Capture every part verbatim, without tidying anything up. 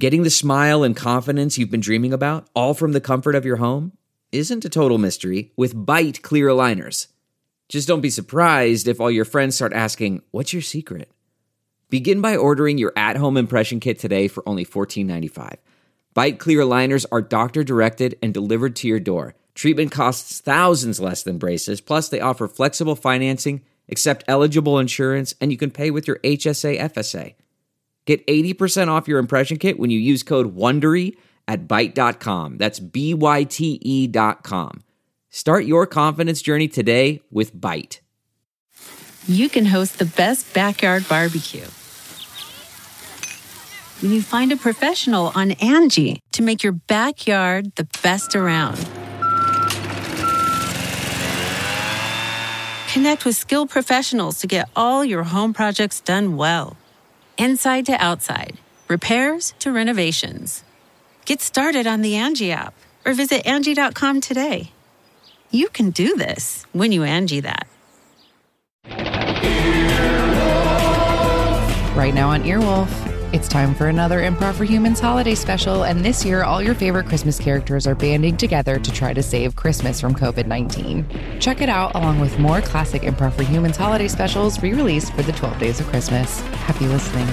Getting the smile and confidence you've been dreaming about, all from the comfort of your home, isn't a total mystery with Byte clear aligners. Just don't be surprised if all your friends start asking, what's your secret? Begin by ordering your at-home impression kit today for only fourteen ninety-five. Byte clear aligners are doctor-directed and delivered to your door. Treatment costs thousands less than braces, plus they offer flexible financing, accept eligible insurance, and you can pay with your H S A F S A. Get eighty percent off your impression kit when you use code WONDERY at byte dot com. That's B Y T E dot com. Start your confidence journey today with Byte. You can host the best backyard barbecue when you find a professional on Angie to make your backyard the best around. Connect with skilled professionals to get all your home projects done well. Inside to outside, repairs to renovations. Get started on the Angie app or visit Angie dot com today. You can do this when you Angie that. Right now on Earwolf, it's time for another Improv for Humans holiday special, and this year all your favorite Christmas characters are banding together to try to save Christmas from covid nineteen. Check it out along with more classic Improv for Humans holiday specials re-released for the twelve Days of Christmas. Happy listening.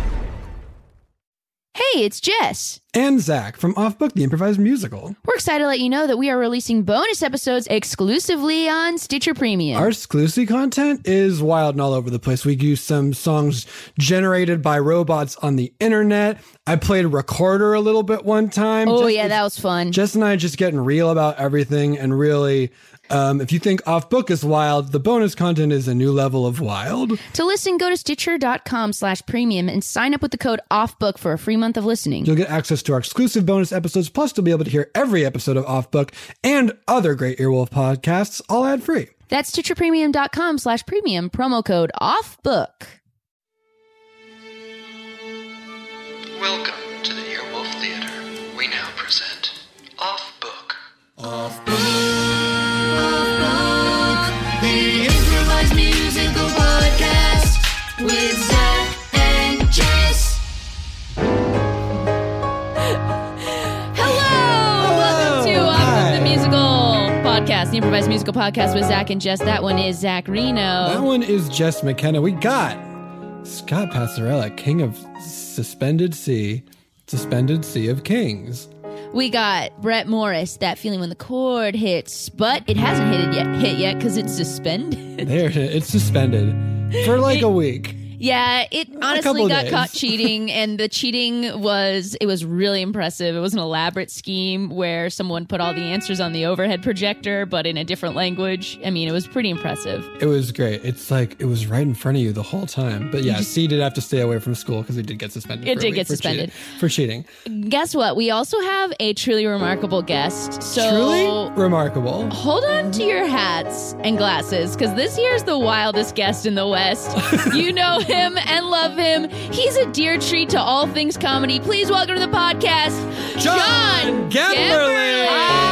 Hey, it's Jess. And Zach from Off Book, the improvised musical. We're excited to let you know that we are releasing bonus episodes exclusively on Stitcher Premium. Our exclusive content is wild and all over the place. We use some songs generated by robots on the internet. I played recorder a little bit one time. Oh, Jess, yeah, that was fun. Jess and I just getting real about everything, and really... Um, if you think Off Book is wild, the bonus content is a new level of wild. To listen, go to stitcher.com slash premium and sign up with the code OFFBOOK for a free month of listening. You'll get access to our exclusive bonus episodes, plus you'll be able to hear every episode of Off Book and other great Earwolf podcasts, all ad-free. That's stitcherpremium.com slash premium, promo code OFFBOOK. Welcome to the Earwolf Theater. We now present Off Book. Off Book. The improvised musical podcast with Zach and Jess. Hello! Welcome to Off Book, the musical podcast, the improvised musical podcast with Zach and Jess. That one is Zach Reno. That one is Jess McKenna. We got Scott Passarella, King of Suspended Sea, Suspended Sea of Kings. We got Brett Morris, That Feeling When the Chord Hits, but it hasn't hit it yet, hit yet because it's suspended. There, it's suspended for like it, a week. Yeah, it honestly got days. caught cheating, and the cheating was, it was really impressive. It was an elaborate scheme where someone put all the answers on the overhead projector, but in a different language. I mean, it was pretty impressive. It was great. It's like, it was right in front of you the whole time. But yeah, C did have to stay away from school because he did get suspended. It for did a week get for suspended. Cheating, for cheating. Guess what? We also have a truly remarkable guest. So Truly remarkable. Hold on to your hats and glasses, because this year's the wildest guest in the West. You know him and love him. He's a dear treat to all things comedy. Please welcome to the podcast, John, John Gemberling.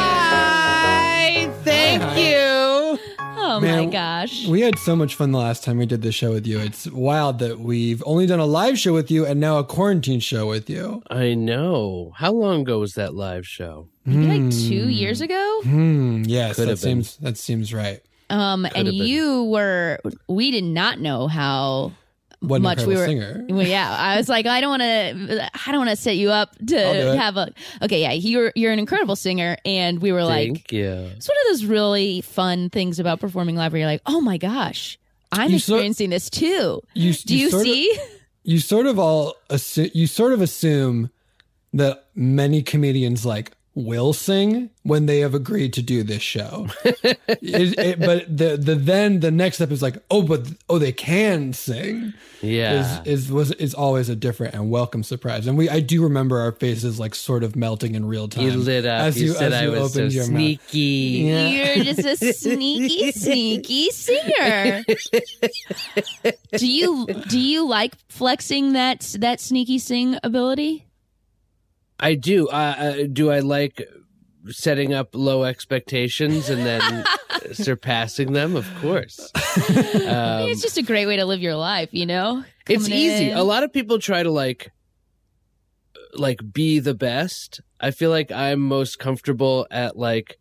Hi, thank Hi. you. Oh Man, my gosh. We had so much fun the last time we did this show with you. It's wild that we've only done a live show with you and now a quarantine show with you. I know. How long ago was that live show? Maybe like two years ago? Hmm. Yes, Could that have been. seems that seems right. Um, and have been. you were, we did not know how What an much we were. incredible singer. Well, yeah, I was like, I don't want to, I don't want to set you up I'll do to it. have a. Okay, yeah, you're you're an incredible singer, and we were like, Thank you. it's one of those really fun things about performing live, where you're like, oh my gosh, I'm You sor- experiencing this too. You, Do you, sort of- see? you sort of all assu- you sort of assume that many comedians like will sing when they have agreed to do this show. it, it, but the the then the next step is like, oh, but oh, they can sing. Yeah. Is is was is always a different and welcome surprise. And we I do remember our faces like sort of melting in real time. You lit up. as you, you, said as I you was so opened your mouth. sneaky. Yeah. You're just a sneaky, sneaky singer. do you do you like flexing that that sneaky sing ability? I do. Uh, uh, do I like setting up low expectations and then surpassing them? Of course. Um, It's just a great way to live your life, you know? It's Coming easy. in. A lot of people try to like like be the best. I feel like I'm most comfortable at like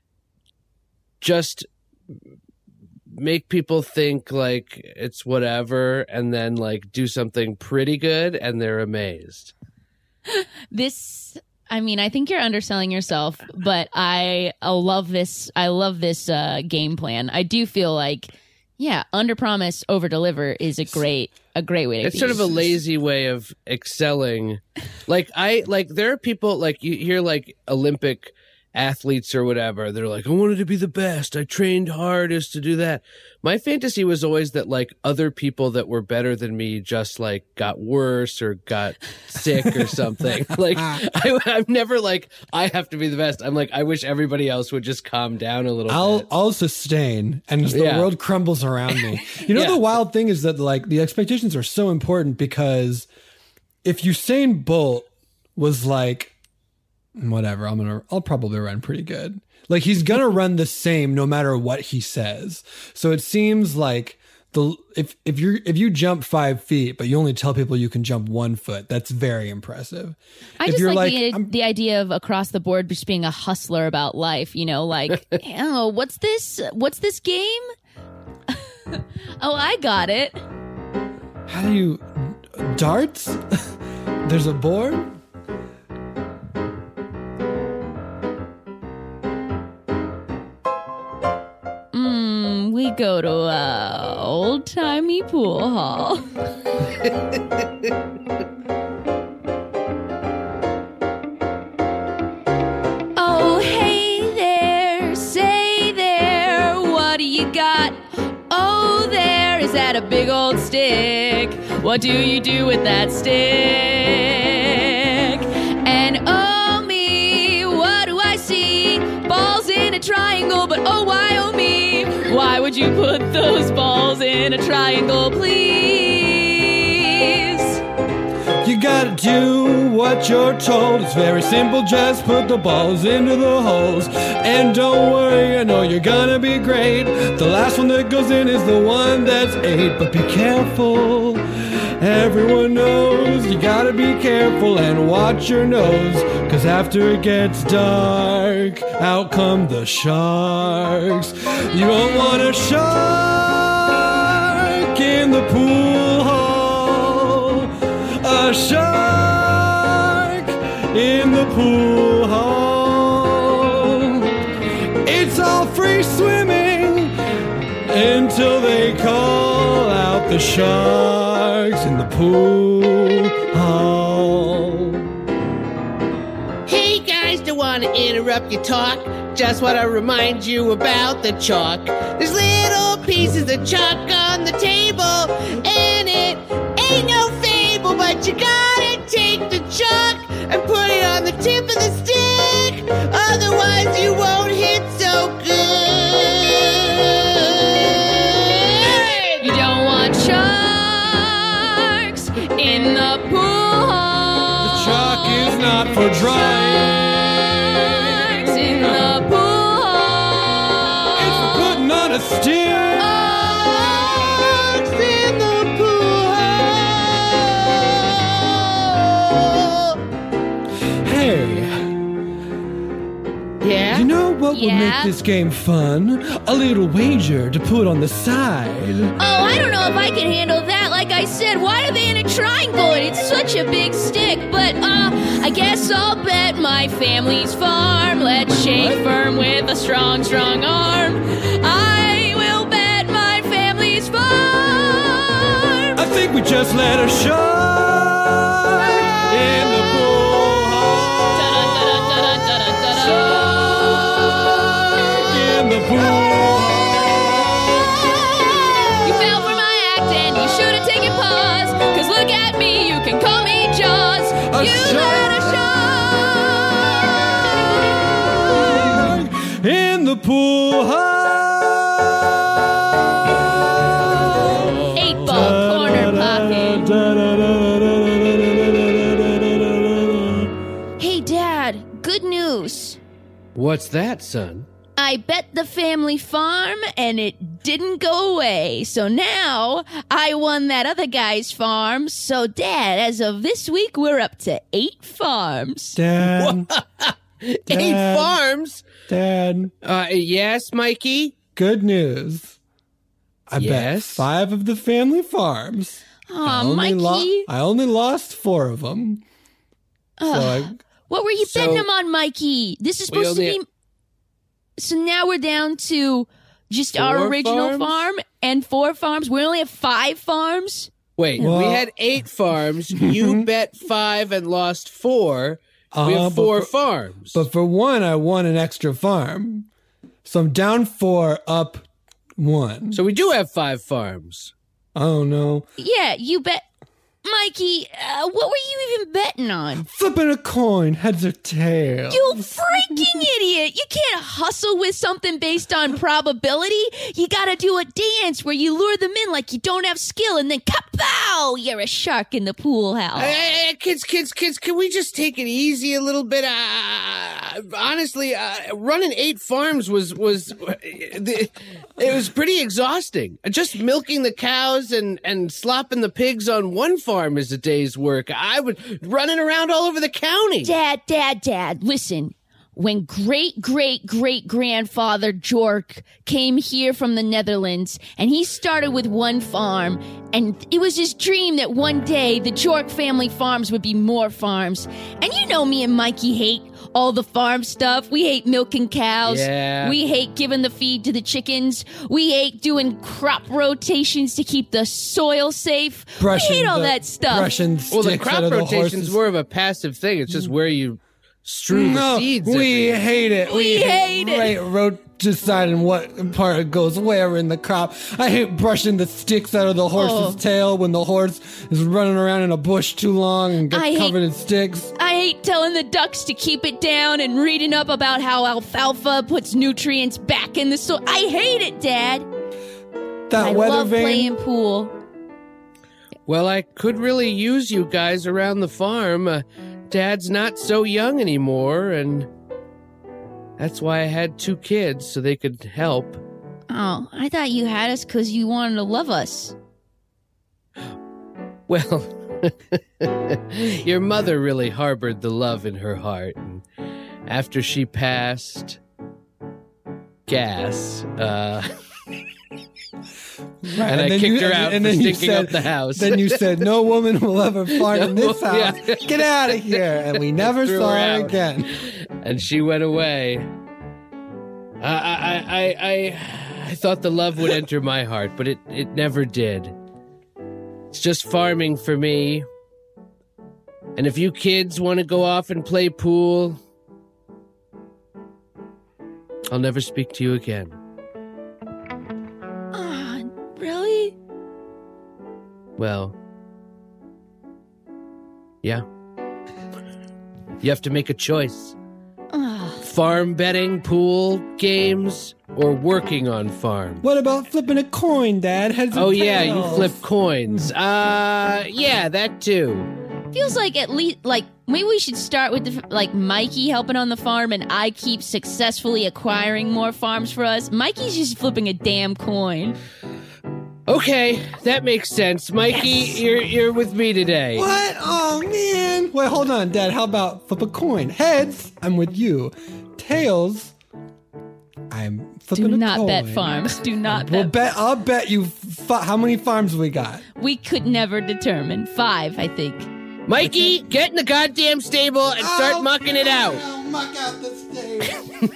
just make people think like it's whatever and then like do something pretty good and they're amazed. This, I mean, I think you're underselling yourself, but I, I love this. I love this uh, game plan. I do feel like, yeah, under promise, over deliver is a great, a great way to. It's sort of a lazy way of excelling. Like I, like there are people like you hear like Olympic athletes or whatever. They're like, I wanted to be the best. I trained hardest to do that. My fantasy was always that like other people that were better than me just like got worse or got sick or something. Like I, I'm never like, I have to be the best. I'm like, I wish everybody else would just calm down a little I'll, bit. I'll sustain and as the Yeah. world crumbles around me. You know, Yeah. the wild thing is that like the expectations are so important because if Usain Bolt was like, whatever, I'm gonna I'll probably run pretty good. Like he's gonna run the same no matter what he says. So it seems like the if if you if you jump five feet but you only tell people you can jump one foot, that's very impressive. I if just you're like, like, the, I'm- the idea of across the board just being a hustler about life. You know, like, oh, what's this? What's this game? Oh, I got it. How do you darts? There's a board? Mm, we go to a old timey pool hall. Oh, hey there, say there, what do you got? Oh, there, is that a big old stick? What do you do with that stick? And oh me, what do I see? Balls in a triangle, but oh why oh me? Why would you put those balls in a triangle, please? You gotta do what you're told. It's very simple, just put the balls into the holes. And don't worry, I know you're gonna be great. The last one that goes in is the one that's eight. But be careful, everyone knows you gotta be careful and watch your nose. Cause after it gets dark, out come the sharks. You don't want a shark in the pool hall. A shark in the pool hall. It's all free swimming until they call out the sharks in the pool hall. Hey guys, don't want to interrupt your talk. Just want to remind you about the chalk. There's little pieces of chalk on the table, and it ain't no fable, but you gotta take the chalk and put it on the tip of the stick. Otherwise, you won't hit so good. You don't want sharks in the pool hall. The chalk is not for drying. Sharks in the pool hall. It's for putting on a stick. Sharks in the pool hall. Hey, Yeah? you know what would Yeah? make this game fun? A little wager to put on the side. Oh, I don't know if I can handle that. Like I said, why are they in a triangle? And it's such a big stick. But, uh, I guess I'll bet my family's farm. Let's shake firm with a strong, strong arm. I will bet my family's farm. I think we just let a shark in the pool hall. Da-da-da-da-da-da-da-da. Shark in the pool hall. You fell for my act and you should have taken pause. Cause look at me, you can call me Jaws. A You shark. let a shark. In the pool hall. Eight ball corner pocket. Hey, Dad, good news. What's that, son? I I bet the family farm, and it didn't go away. So now I won that other guy's farm. So, Dad, as of this week, we're up to eight farms. Dad, Eight Dad. farms? Dad, Uh, yes, Mikey? good news. I bet Yes? five of the family farms. I Aw, only Mikey. lo- I only lost four of them. So I, What were you So- betting him on, Mikey? This is We supposed to only- be... So now we're down to just our Four original farms? farm and four farms. We only have five farms? Wait, Well- we had eight farms. You bet five and lost four. We Uh, have but four for- farms. but for one, I won an extra farm. So I'm down four, up one. so we do have five farms. Oh no. Yeah, you bet... Mikey, uh, what were you even betting on? Flipping a coin, heads or tails. You freaking idiot! You can't hustle with something based on probability. You gotta do a dance where you lure them in like you don't have skill, and then kapow! You're a shark in the pool house. Hey, hey, hey, kids, kids, kids, can we just take it easy a little bit? Uh, honestly, uh, running eight farms was, was, it was pretty exhausting. Just milking the cows and, and slopping the pigs on one farm is a day's work. I was running around all over the county. Dad, Dad, Dad, listen. When great great great grandfather Jork came here from the Netherlands, and he started with one farm, and it was his dream that one day the Jork family farms would be more farms. And you know me and Mikey hate all the farm stuff. We hate milking cows. Yeah. We hate giving the feed to the chickens. We hate doing crop rotations to keep the soil safe. Brushing we hate all the- that stuff. Brushing Well, the sticks crop out of the rotation's horses. more of a passive thing. It's just where you strew No, the seeds. we every- hate it. We hate it. Right, ro- deciding what part goes where in the crop. I hate brushing the sticks out of the horse's Oh. tail when the horse is running around in a bush too long and gets I hate- covered in sticks. I hate telling the ducks to keep it down and reading up about how alfalfa puts nutrients back in the soil. I hate it, Dad. That I weather love vane. playing pool. Well, I could really use you guys around the farm. Uh, Dad's not so young anymore, and that's why I had two kids, so they could help. Oh, I thought you had us because you wanted to love us. Well, your mother really harbored the love in her heart. And after she passed gas, uh, Right, and I then kicked you- her out and for then you stinking said- up the house. Then you said, "No woman will ever fart in No, this house. yeah. Get out of here!" And we never Threw saw her her out. again. and she went away. I, I, I, I, I thought the love would enter my heart, but it, it never did. It's just farming for me. And if you kids want to go off and play pool, I'll never speak to you again. Ah, really? Well, yeah. You have to make a choice. Ah, Farm betting, pool, games, or working on farm. What about flipping a coin, Dad? Heads or Oh yeah, you tails? flip coins. Uh, yeah, that too. feels like at least like maybe we should start with the, like Mikey helping on the farm, and I keep successfully acquiring more farms for us. Mikey's just flipping a damn coin. Okay, that makes sense. Mikey, you're you're with me today. What? Oh man! Wait, hold on, Dad. How about flip a coin? Heads, I'm with you. Tails, I'm flipping Do a not coin. bet farms. Do not We'll bet. bet. I'll bet you. F- how many farms we got? We could never determine. Five, I think. Mikey, get in the goddamn stable and start Oh, mucking it out. I'll muck out the stable.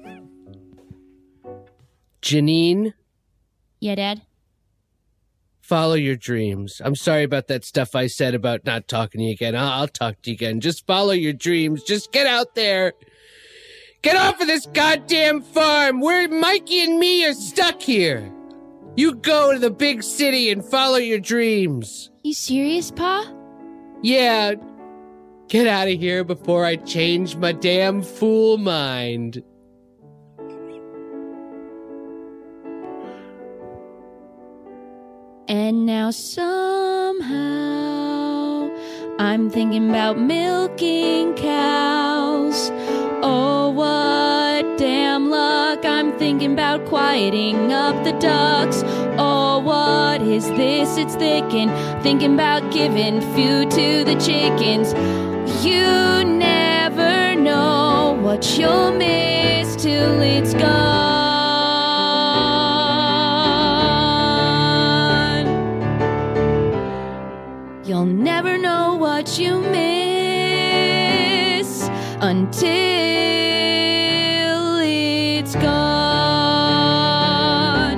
Janine, Yeah, Dad? follow your dreams. I'm sorry about that stuff I said about not talking to you again. I'll, I'll talk to you again. Just follow your dreams. Just get out there. Get off of this goddamn farm. We're Mikey and me are stuck here. You go to the big city and follow your dreams. You serious, Pa? Yeah. Get out of here before I change my damn fool mind. And now somehow I'm thinking about milking cows. Oh, what damn luck. I'm thinking about quieting up the ducks. Oh, what is this? It's thickin'. Thinking about giving food to the chickens. You never know what you'll miss till it's gone. You'll never know what you miss until it's gone.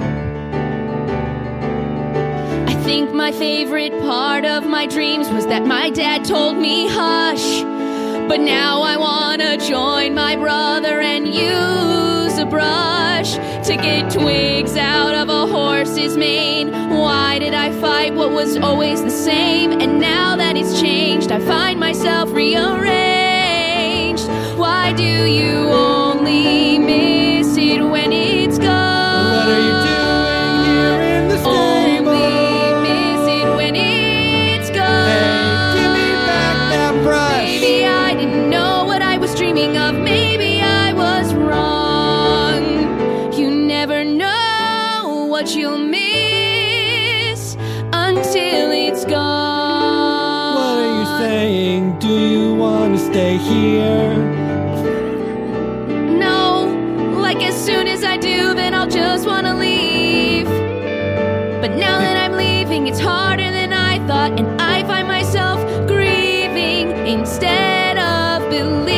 I think my favorite part of my dreams was that my dad told me hush. But now I wanna join my brother and use a brush to get twigs out of a horse's mane. Why did I fight what was always the same? And now that it's changed, I find myself rearranged. Why do you only miss it when it's gone? What are you doing here in the stable? Only miss it when it's gone. Hey, give me back that brush. Maybe I didn't know what I was dreaming of. Maybe I was wrong. You never know what you'll miss until it's gone. What are you saying? Do you want to stay here? No, like as soon as I do, then I'll just want to leave. But now that I'm leaving, it's harder than I thought, and I find myself grieving instead of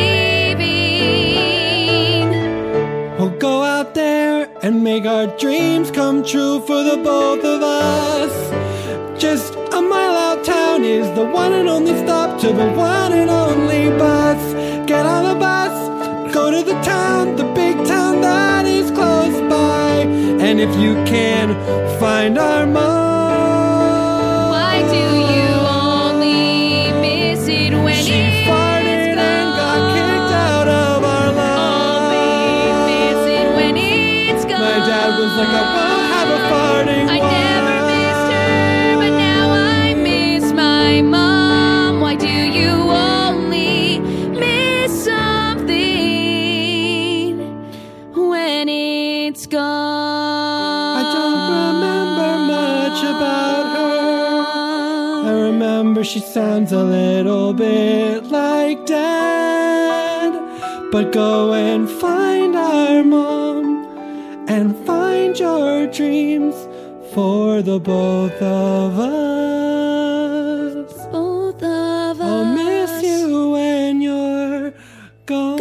believing. We'll go out there and make our dreams come true for the both of us. Just a mile out town is the one and only stop to the one and only bus. Get on the bus, go to the town, the big town that is close by. And if you can, find our mom. Why do you only miss it when She it's farted and got kicked out of our Only miss lives. it when it's gone. My dad was like, I won't have a farting I wife. never missed her, but now I miss my mom. Why do you only miss something when it's gone? I don't remember much about her. I remember she sounds a little bit like Dad. But go and find our mom and find your dreams for the both of us. Both of us. I'll miss you when you're gone.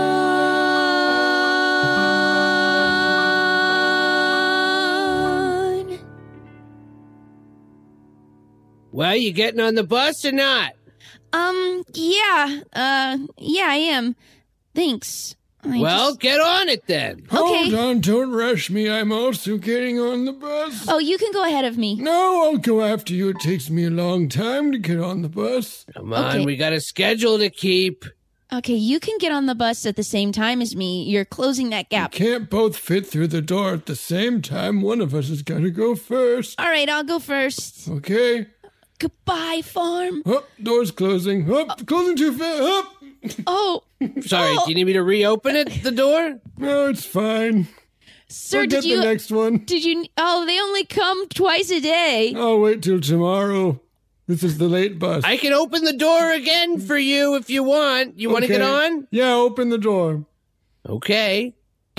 Gone. Well, you getting on the bus or not? Um, yeah, uh, yeah, I am. Thanks. I Well, just- get on it then. Okay. Hold on, don't rush me. I'm also getting on the bus. Oh, you can go ahead of me. No, I'll go after you. It takes me a long time to get on the bus. Come on, Okay. we got a schedule to keep. Okay, you can get on the bus at the same time as me. You're closing that gap. Can't both fit through the door at the same time. One of us has got to go first. All right, I'll go first. Okay. Goodbye, farm. Oh, door's closing. Oh, closing too fast. Oh. Oh, Sorry, do you need me to reopen it, the door? No, it's fine. sir, I'll did get you? the next one. Did you? Oh, they only come twice a day. I'll wait till tomorrow. This is the late bus. I can open the door again for you if you want. You want to Okay. get on? Yeah, open the door. Okay.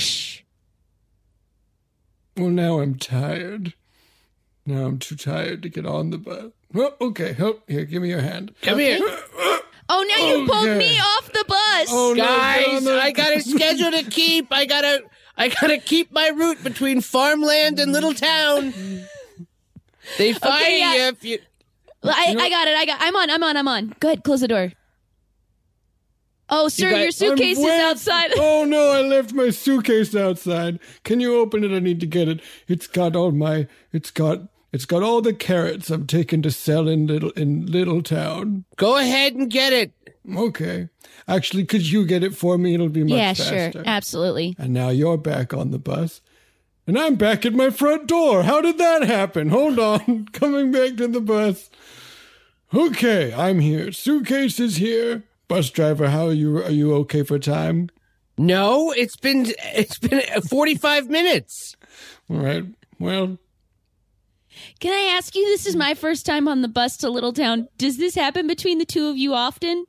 Well, now I'm tired. Now I'm too tired to get on the bus. Oh, okay. Oh, here, give me your hand. Come here. Oh, now you pulled Okay. me off the bus. Oh, no, Guys, get on the- I got a schedule to keep. I gotta I gotta keep my route between farmland and little town. They fire Okay, yeah. you if you I, I got it. I got. I'm on. I'm on. I'm on. Go ahead. Close the door. Oh, sir, got- your suitcase I'm is way- outside. Oh no, I left my suitcase outside. Can you open it? I need to get it. It's got all my it's got it's got all the carrots I'm taking to sell in little in little town. go ahead and get it. Okay. Actually, could you get it for me? It'll be much Yeah, faster. sure. Absolutely. And now you're back on the bus. And I'm back at my front door. How did that happen? Hold on. Coming back to the bus. Okay, I'm here. Suitcase is here. Bus driver, how are you? Are you okay for time? No, it's been it's been forty-five minutes. All right. Well, Can I ask you, this is my first time on the bus to Little Town. Does this happen between the two of you often?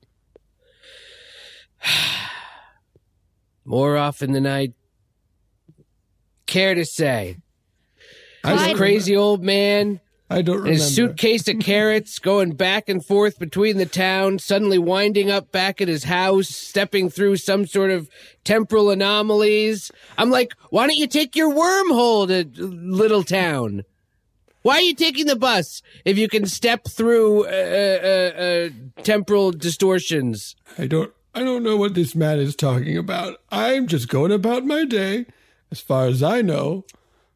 More often than I care to say. I This don't crazy old man I don't and remember. his suitcase of carrots going back and forth between the town, suddenly winding up back at his house, stepping through some sort of temporal anomalies. I'm like, why don't you take your wormhole to Little Town? Why are you taking the bus if you can step through uh, uh, uh, temporal distortions? I don't I don't know what this man is talking about. I'm just going about my day. As far as I know.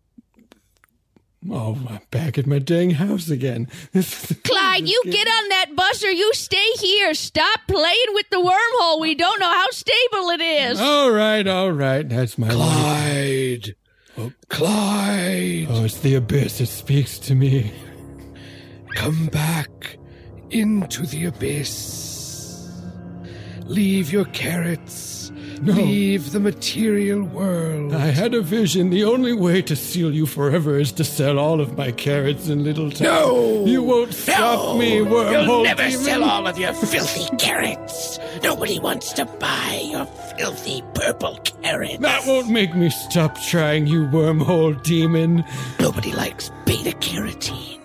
Oh, I'm back at my dang house again. Clyde, you get on that bus or you stay here. Stop playing with the wormhole. We don't know how stable it is. All right, all right. That's my life. Clyde. Oh. Clyde. Oh, it's the abyss. It speaks to me. Come back into the abyss. Leave your carrots. No. Leave the material world. I had a vision. The only way to seal you forever is to sell all of my carrots in Little Town. No! You won't stop me, wormhole You'll never demon. sell all of your filthy carrots. Nobody wants to buy your filthy purple carrots. That won't make me stop trying, you wormhole demon. Nobody likes beta carotene.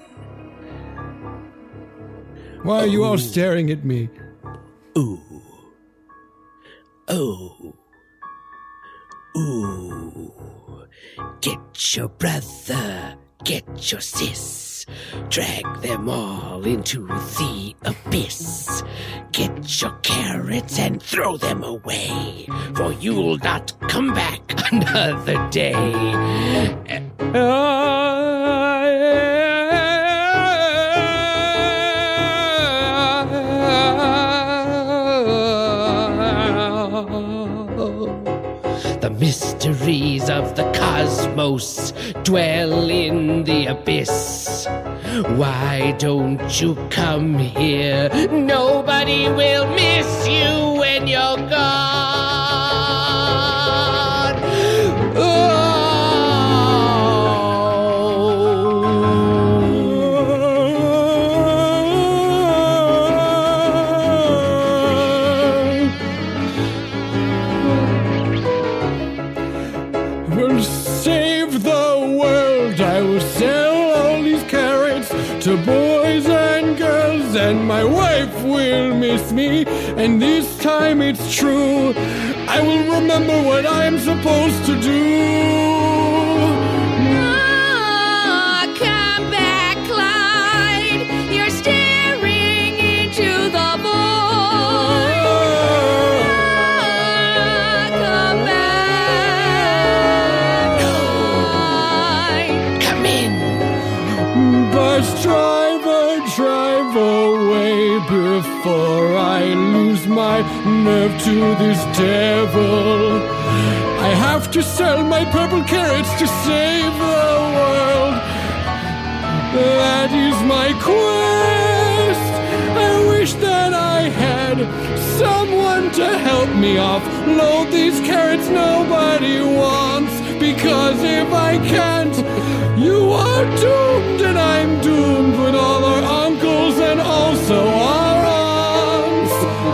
Why are you all staring at me? Ooh. Oh. Ooh. Get your brother. Get your sis. Drag them all into the abyss. Get your carrots and throw them away, for you'll not come back another day. The mysteries of the cosmos dwell in the abyss. Why don't you come here? Nobody will miss you when you're gone. Will save the world. I will sell all these carrots to boys and girls, and my wife will miss me. And this time it's true. I will remember what I'm supposed to do. Ah, come back, Clyde. You're staring into the void. Ah, come back, Clyde. Come in. Bus driver, drive away before I lose my nerve to this devil. I have to sell my purple carrots to save the world. That is my quest. I wish that I had someone to help me offload these carrots nobody wants. Because if I can't, you are doomed and I'm doomed with all our uncles and also our aunts.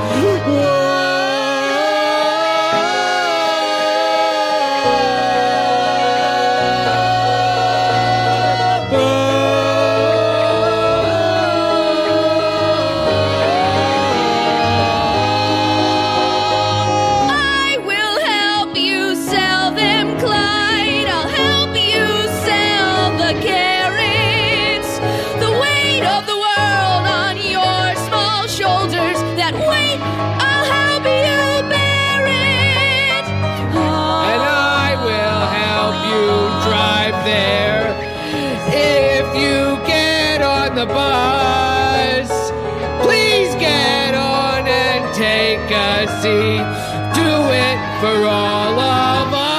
I will help you sell them, Clyde. I'll help you sell the carrots. The weight of the world on your small shoulders. That weight, I'll help you bear it. And I will help you drive there. If you get on the bus, please get on and take a seat. Do it for all of us.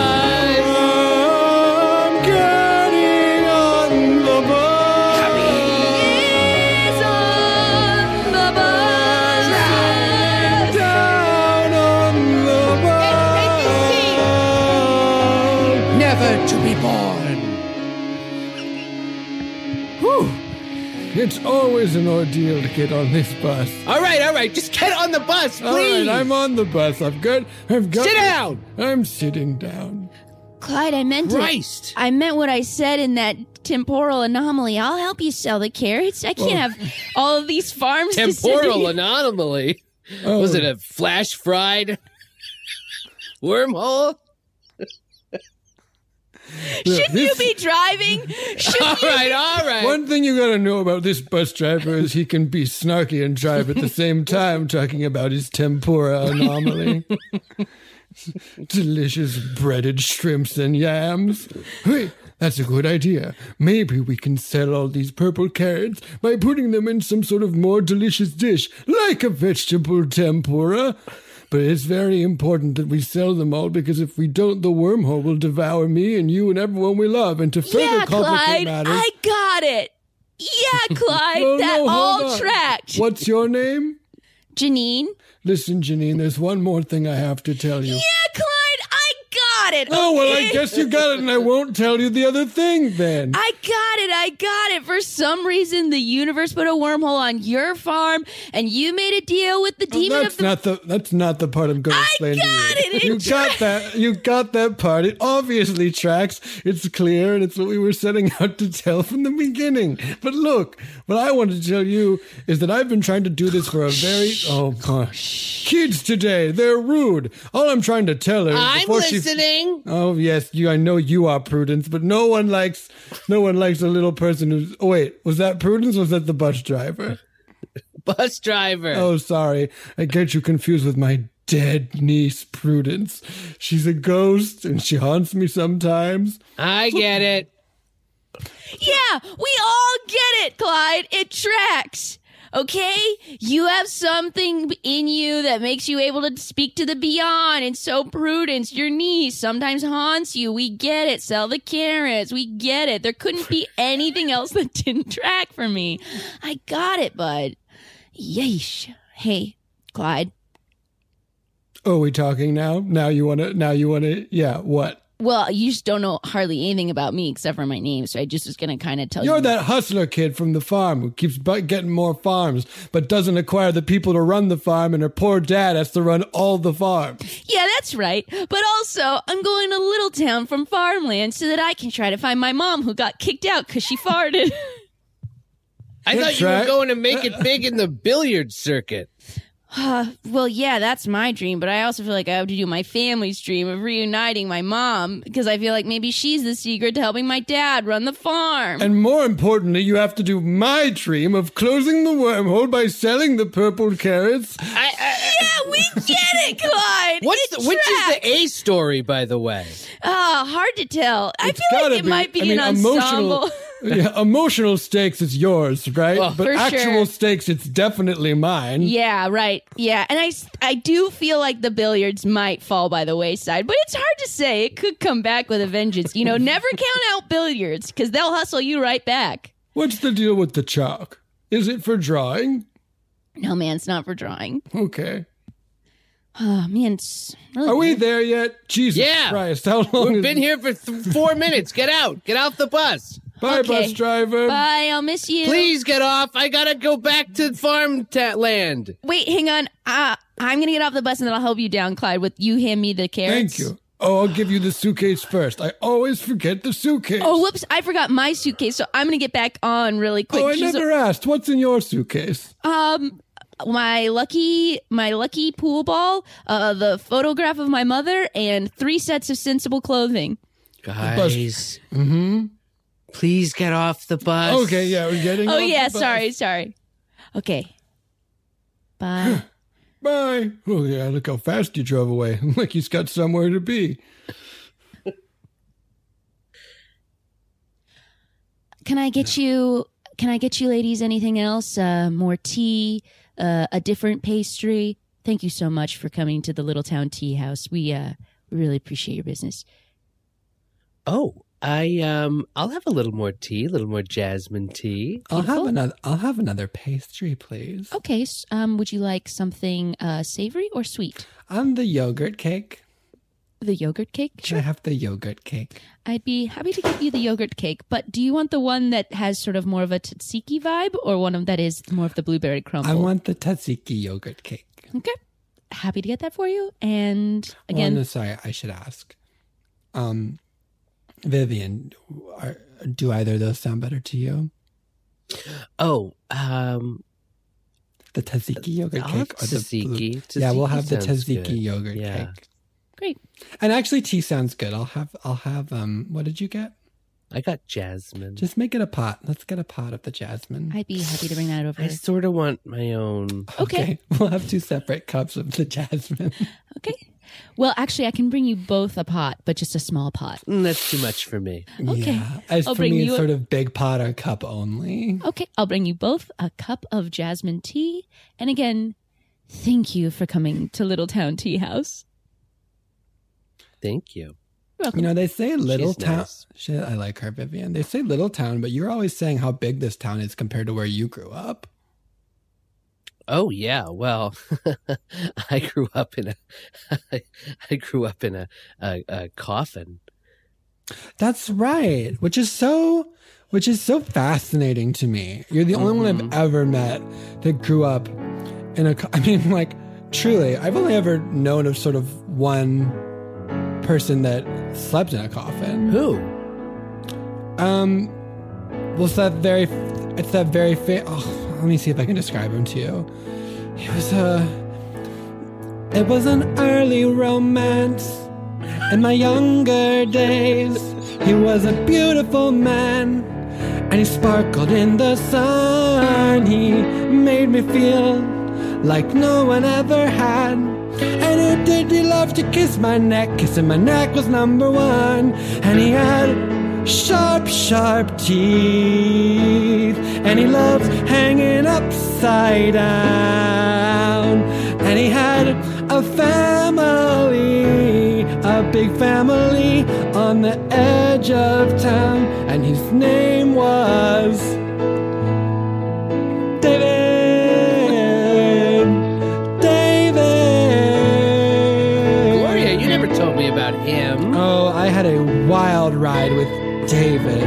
I'm getting on the bus. Is on the bus. Down on the bus. It's always an ordeal to get on this bus. All right, all right, just get on the bus, please. All right, I'm on the bus. I've got, I've got. Sit down. I'm sitting down. Clyde, I meant Christ. it. I meant what I said in that temporal anomaly. I'll help you sell the carrots. I can't have all of these farms. Temporal to anomaly. Oh. Was it a flash fried wormhole? Shouldn't you This- be driving? Shouldn't All you right, be- all right. One thing you gotta know about this bus driver is he can be snarky and drive at the same time, talking about his tempura anomaly. Delicious breaded shrimps and yams. Hey, that's a good idea. Maybe we can sell all these purple carrots by putting them in some sort of more delicious dish, like a vegetable tempura. But it's very important that we sell them all, because if we don't, the wormhole will devour me and you and everyone we love. And to further Yeah, complicate Clyde, matters... I got it. Yeah, Clyde, Oh, that no, hold all on. tracked. What's your name? Janine? Listen, Janine, there's one more thing I have to tell you. Yeah, Clyde, I got it. Oh, well, I okay? guess you got it, and I won't tell you the other thing then. I got it. I got it. For some reason, the universe put a wormhole on your farm, and you made a deal with the demon that's of the. not the that's not the part I'm going to I explain got to you. it. It You got tracks. that. You got that part. It obviously tracks. It's clear, and it's what we were setting out to tell from the beginning. But look, what I want to tell you is that I've been trying to do this for a very oh gosh, kids today. They're rude. All I'm trying to tell her is I'm before she. listening. Oh yes, you. I know you are Prudence, but no one likes, no one likes a little person who's. Oh wait, was that Prudence? Or was that the bus driver? Bus driver. Oh, sorry, I get you confused with my dead niece Prudence. She's a ghost, and she haunts me sometimes. I get it. Yeah, we all get it, Clyde. It tracks. Okay? You have something in you that makes you able to speak to the beyond. And so Prudence, your niece, sometimes haunts you. We get it. Sell the carrots. We get it. There couldn't be anything else that didn't track for me. I got it, bud. Yeesh. Hey, Clyde. Oh, we talking now? Now you wanna? Now you wanna? Yeah. What? Well, you just don't know hardly anything about me except for my name, so I just was going to kind of tell You're you. that hustler kid from the farm who keeps bu- getting more farms, but doesn't acquire the people to run the farm, and her poor dad has to run all the farms. Yeah, that's right. But also, I'm going to Little Town from farmland so that I can try to find my mom who got kicked out because she farted. I thought you right. were going to make it big in the billiard circuit. Uh, well, yeah, that's my dream, but I also feel like I have to do my family's dream of reuniting my mom because I feel like maybe she's the secret to helping my dad run the farm. And more importantly, you have to do my dream of closing the wormhole by selling the purple carrots. I, I, yeah, we get it, Clyde. what's It the, which is tracks. the A story, by the way? Ah, hard to tell. I It's feel like gotta it be- might be I mean, an emotional- ensemble. Yeah, emotional stakes is yours, right? Well, but for actual sure. stakes, it's definitely mine. Yeah, right. Yeah. And I, s- I do feel like the billiards might fall by the wayside, but it's hard to say. It could come back with a vengeance. You know, never count out billiards because they'll hustle you right back. What's the deal with the chalk? Is it for drawing? No, man, it's not for drawing. Okay. Oh, man, it's really Are we good. there yet? Jesus Yeah. Christ, how long We've is been here for th- four minutes. Get out. Get off the bus. Bye, Okay. bus driver. Bye, I'll miss you. Please get off. I got to go back to farm ta- land. Wait, hang on. Uh, I'm going to get off the bus and then I'll help you down, Clyde, with you hand me the carrots. Thank you. Oh, I'll give you the suitcase first. I always forget the suitcase. Oh, whoops. I forgot my suitcase, so I'm going to get back on really quick. Oh, I Just- never asked. What's in your suitcase? Um, my lucky, my lucky pool ball, uh, the photograph of my mother, and three sets of sensible clothing. Guys. Mm-hmm. Please get off the bus. Okay, yeah, we're getting Oh off yeah, the bus. sorry, sorry. Okay. Bye. Bye. Oh, yeah, look how fast you drove away. Like he's got somewhere to be. Can I get you? Can I get you, ladies, anything else? Uh, more tea, uh, a different pastry. Thank you so much for coming to the Little Town Tea House. We uh, we really appreciate your business. Oh, I um, I'll have a little more tea, a little more jasmine tea. I'll have Beautiful. another. I'll have another pastry, please. Okay. s- Um, would you like something uh, savory or sweet? And the yogurt cake. the yogurt cake? Can I have the yogurt cake? I'd be happy to give you the yogurt cake, but do you want the one that has sort of more of a tzatziki vibe or one of that is more of the blueberry crumble? I want the tzatziki yogurt cake. Okay. Happy to get that for you. And again... Well, no, sorry, I should ask. Um, Vivian, are, do either of those sound better to you? Oh, um... The tzatziki yogurt I'll cake. have Or the tzatziki. blue- Tzatziki yeah, we'll have the sounds tzatziki good. yogurt Yeah. cake. Great. And actually, tea sounds good. I'll have, I'll have, um, what did you get? I got jasmine. Just make it a pot. Let's get a pot of the jasmine. I'd be happy to bring that over. I sort of want my own. Okay. We'll have two separate cups of the jasmine. Okay. Well, actually, I can bring you both a pot, but just a small pot. Mm, that's too much for me. Okay. Yeah. As I'll for bring me, you it's a- sort of big pot or cup only. Okay. I'll bring you both a cup of jasmine tea. And again, thank you for coming to Little Town Tea House. Thank you. You know, they say little She's town. nice. Shit, I like her, Vivian. They say little town, but you're always saying how big this town is compared to where you grew up. Oh yeah, well, I grew up in a, I grew up in a, a, a coffin. That's right. Which is so, which is so fascinating to me. You're the only one I've ever met that grew up in a. co- I mean, like, truly, I've only ever known of sort of one person that slept in a coffin. Who? Um, well, it's that very, it's that very. Fa- oh, let me see if I can describe him to you. He was a. It was an early romance in my younger days. He was a beautiful man, and he sparkled in the sun. He made me feel like no one ever had. And who did he love to kiss my neck? Kissing my neck was number one. And he had sharp, sharp teeth. And he loved hanging upside down. And he had a family, a big family on the edge of town. And his name was David. Gloria, you never told me about him. Oh, I had a wild ride with David.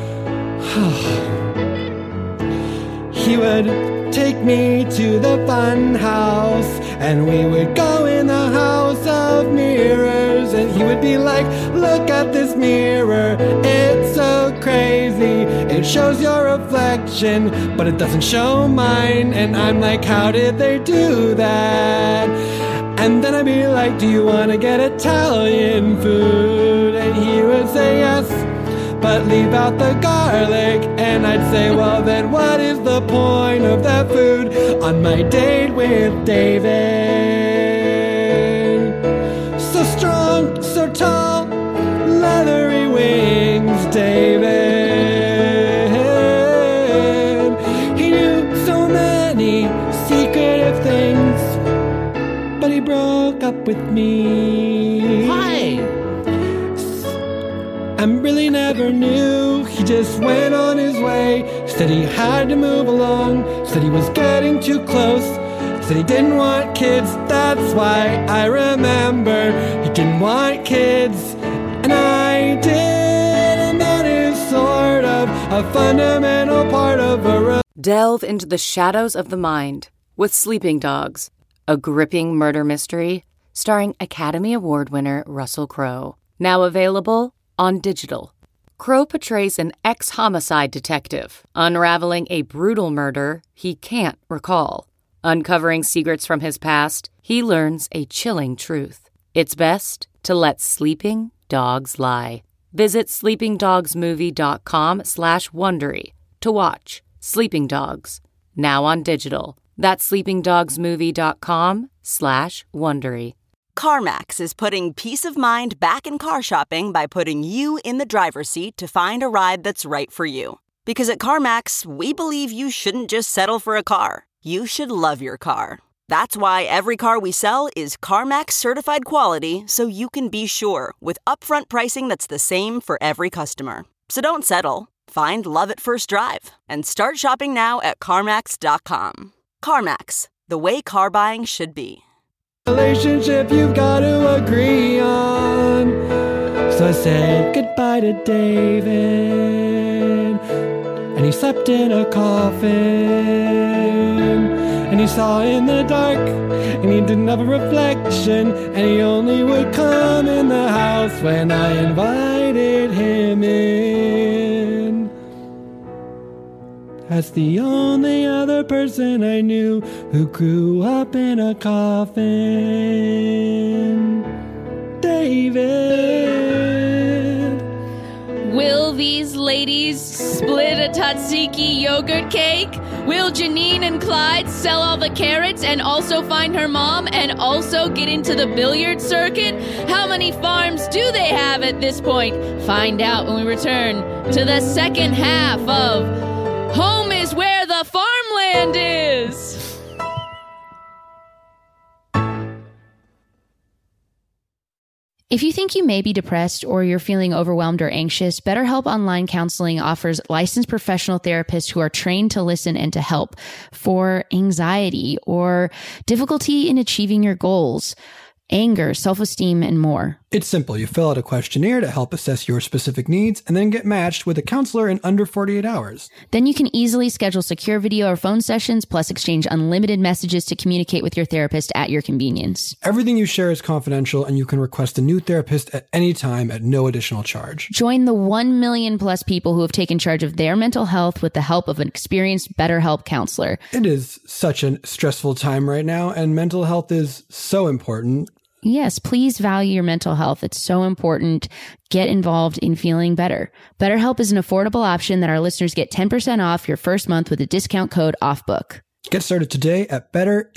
He would take me to the fun house, and we would go in the house of mirrors, and he would be like, look at this mirror, it's so crazy. It shows your reflection, but it doesn't show mine. And I'm like, how did they do that? And then I'd be like, do you want to get Italian food? And he would say yes, but leave out the garlic. And I'd say, well, then what is the point of that food on my date with David? So strong, so tall, leathery wings, David. He knew so many secretive things, but he broke up with me. Why? I really never knew. He just went on his way. Said he had to move along. Said he was getting too close. Said he didn't want kids. That's why I remember he didn't want kids. And I did. And that is sort of a fundamental part of a relationship. Delve into the shadows of the mind with Sleeping Dogs, a gripping murder mystery starring Academy Award winner Russell Crowe. Now available on digital. Crowe portrays an ex-homicide detective unraveling a brutal murder he can't recall. Uncovering secrets from his past, he learns a chilling truth. It's best to let sleeping dogs lie. Visit sleepingdogsmovie.com slash Wondery to watch Sleeping Dogs, now on digital. That's sleepingdogsmovie.com slash Wondery. CarMax is putting peace of mind back in car shopping by putting you in the driver's seat to find a ride that's right for you. Because at CarMax, we believe you shouldn't just settle for a car. You should love your car. That's why every car we sell is CarMax certified quality, so you can be sure with upfront pricing that's the same for every customer. So don't settle. Find love at first drive and start shopping now at CarMax dot com. CarMax, the way car buying should be. Relationship you've got to agree on. So I said goodbye to David, and he slept in a coffin, and he saw in the dark, and he didn't have a reflection, and he only would come in the house when I invited him in. That's the only other person I knew who grew up in a coffin. David. Will these ladies split a tzatziki yogurt cake? Will Janine and Clyde sell all the carrots and also find her mom and also get into the billiard circuit? How many farms do they have at this point? Find out when we return to the second half of Home is Where the Farmland Is. If you think you may be depressed or you're feeling overwhelmed or anxious, BetterHelp Online Counseling offers licensed professional therapists who are trained to listen and to help for anxiety or difficulty in achieving your goals, anger, self-esteem, and more. It's simple. You fill out a questionnaire to help assess your specific needs and then get matched with a counselor in under forty-eight hours. Then you can easily schedule secure video or phone sessions, plus exchange unlimited messages to communicate with your therapist at your convenience. Everything you share is confidential, and you can request a new therapist at any time at no additional charge. Join the one million plus people who have taken charge of their mental health with the help of an experienced BetterHelp counselor. It is such a stressful time right now, and mental health is so important. Yes, please value your mental health. It's so important. Get involved in feeling better. BetterHelp is an affordable option that our listeners get ten percent off your first month with a discount code OFFBOOK. Get started today at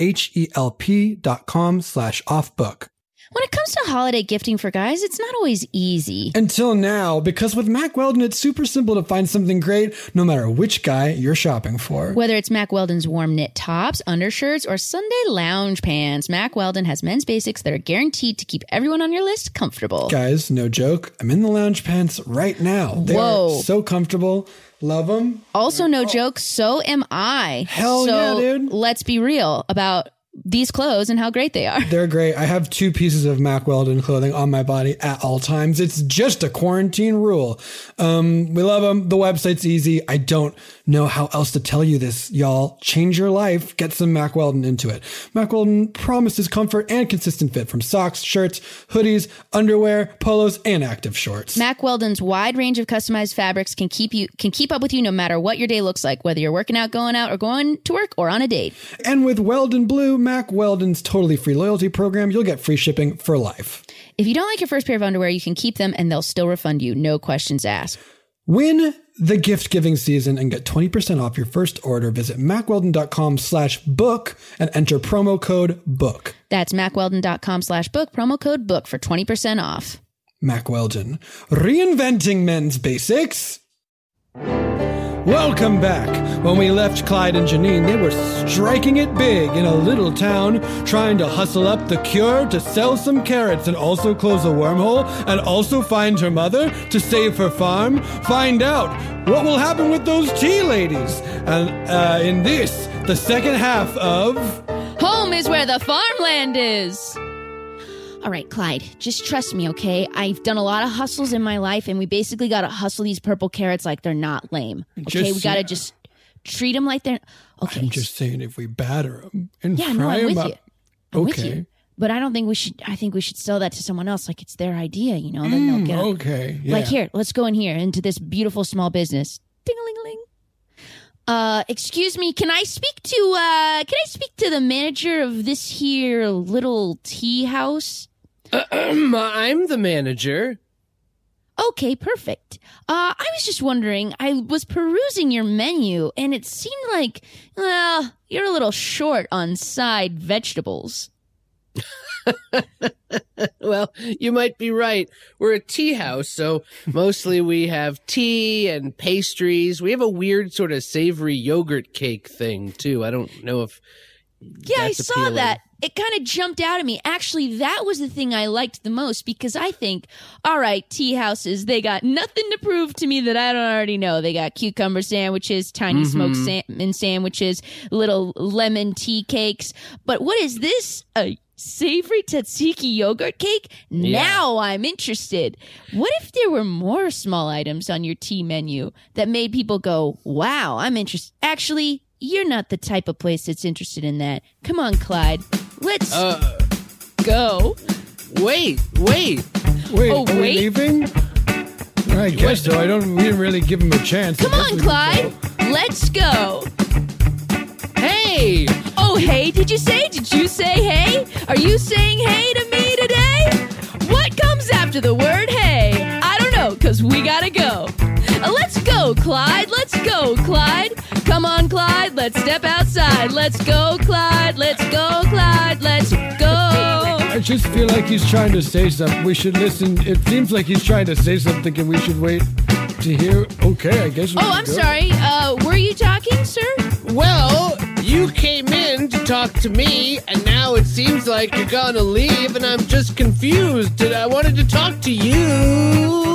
betterhelp.com slash offbook. When it comes to holiday gifting for guys, it's not always easy. Until now, because with Mack Weldon, it's super simple to find something great no matter which guy you're shopping for. Whether it's Mack Weldon's warm knit tops, undershirts, or Sunday lounge pants, Mack Weldon has men's basics that are guaranteed to keep everyone on your list comfortable. Guys, no joke. I'm in the lounge pants right now. They Whoa. are so comfortable. Love them. Also, no joke, so am I. Hell so yeah, dude. Let's be real about these clothes and how great they are. They're great. I have two pieces of Mack Weldon clothing on my body at all times. It's just a quarantine rule. Um, we love them. The website's easy. I don't know how else to tell you this, y'all. Change your life. Get some Mack Weldon into it. Mack Weldon promises comfort and consistent fit from socks, shirts, hoodies, underwear, polos, and active shorts. Mack Weldon's wide range of customized fabrics can keep you can keep up with you no matter what your day looks like, whether you're working out, going out, or going to work, or on a date. And with Weldon Blue, Mack Weldon's totally free loyalty program, you'll get free shipping for life. If you don't like your first pair of underwear, you can keep them and they'll still refund you. No questions asked. Win the gift-giving season and get twenty percent off your first order. Visit mackweldon.com slash book and enter promo code BOOK. That's mackweldon.com slash book, promo code BOOK for twenty percent off. Mack Weldon, reinventing men's basics. Welcome back. When we left Clyde and Janine, they were striking it big in a little town, trying to hustle up the cure to sell some carrots and also close a wormhole and also find her mother to save her farm. Find out what will happen with those tea ladies. And uh, in this, the second half of Home is Where the Farmland Is. All right, Clyde, just trust me, okay? I've done a lot of hustles in my life, and we basically got to hustle these purple carrots like they're not lame. Okay, Just- we got to just treat them like they're... Okay, I'm just saying, if we batter them and yeah, no, fry I'm them with up. you. I'm with Okay. you. But I don't think we should, I think we should sell that to someone else like it's their idea, you know? Then they'll get a- Okay. Yeah. Like, here, let's go in here into this beautiful small business. Ding-a-ling-a-ling. Uh, excuse me, can I speak to, uh, can I speak to the manager of this here little tea house? I'm the manager. Okay, perfect. Uh, I was just wondering, I was perusing your menu, and it seemed like, well, you're a little short on side vegetables. Well, you might be right. We're a tea house, so mostly we have tea and pastries. We have a weird sort of savory yogurt cake thing, too. I don't know if Yeah, I that's saw appealing. that. It kind of jumped out at me. Actually, that was the thing I liked the most because I think, all right, tea houses, they got nothing to prove to me that I don't already know. They got cucumber sandwiches, tiny Mm-hmm. smoked salmon sandwiches, little lemon tea cakes. But what is this? A Savory tzatziki yogurt cake? Yeah. Now I'm interested. What if there were more small items on your tea menu that made people go, wow, I'm interested. Actually, you're not the type of place that's interested in that. Come on, Clyde. Let's Uh, go. wait, wait. Wait, Oh, are we wait. leaving? I guess so. I don't. We didn't really give him a chance. I Come guess on, we Clyde. Let's go. Hey! Oh, hey, did you say? Did you say hey? Are you saying hey to me today? What comes after the word hey? I don't know, because we gotta go. Uh, let's go, Clyde. Let's go, Clyde. Come on, Clyde. Let's step outside. Let's go, Clyde. Let's go, Clyde. Let's go. I just feel like he's trying to say something. We should listen. It seems like he's trying to say something, and we should wait to hear. Okay, I guess. We Oh, should I'm go. sorry. Uh, were you talking, sir? Well, you came in to talk to me, and now it seems like you're gonna leave, and I'm just confused. And I wanted to talk to you.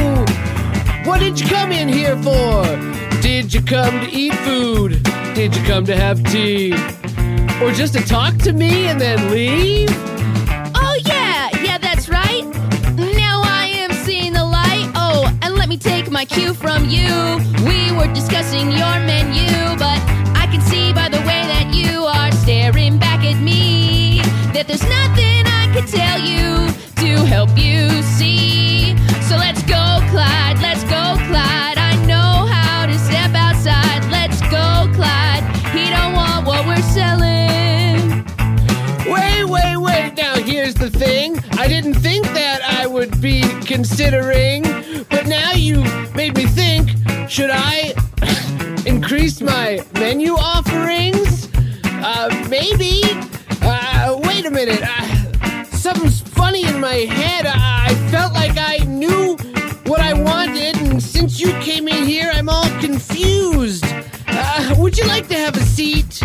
What did you come in here for? Did you come to eat food? Did you come to have tea? Or just to talk to me and then leave? Oh, yeah. Yeah, that's right. Now I am seeing the light. Oh, and let me take my cue from you. We were discussing your menu, but I can see by the way that you are staring back at me that there's nothing I can tell you to help you see. So let's go, Clyde. Let's go, Clyde. I know how to step outside. Let's go, Clyde. He don't want what we're selling. Wait, wait, wait. Now, here's the thing. I didn't think that I would be considering, but now you made me think, should I increase my menu offerings? Uh, maybe. Uh, wait a minute. Uh, something's funny in my head. I, I felt like I knew what I wanted, and since you came in here, I'm all confused. Uh, would you like to have a seat?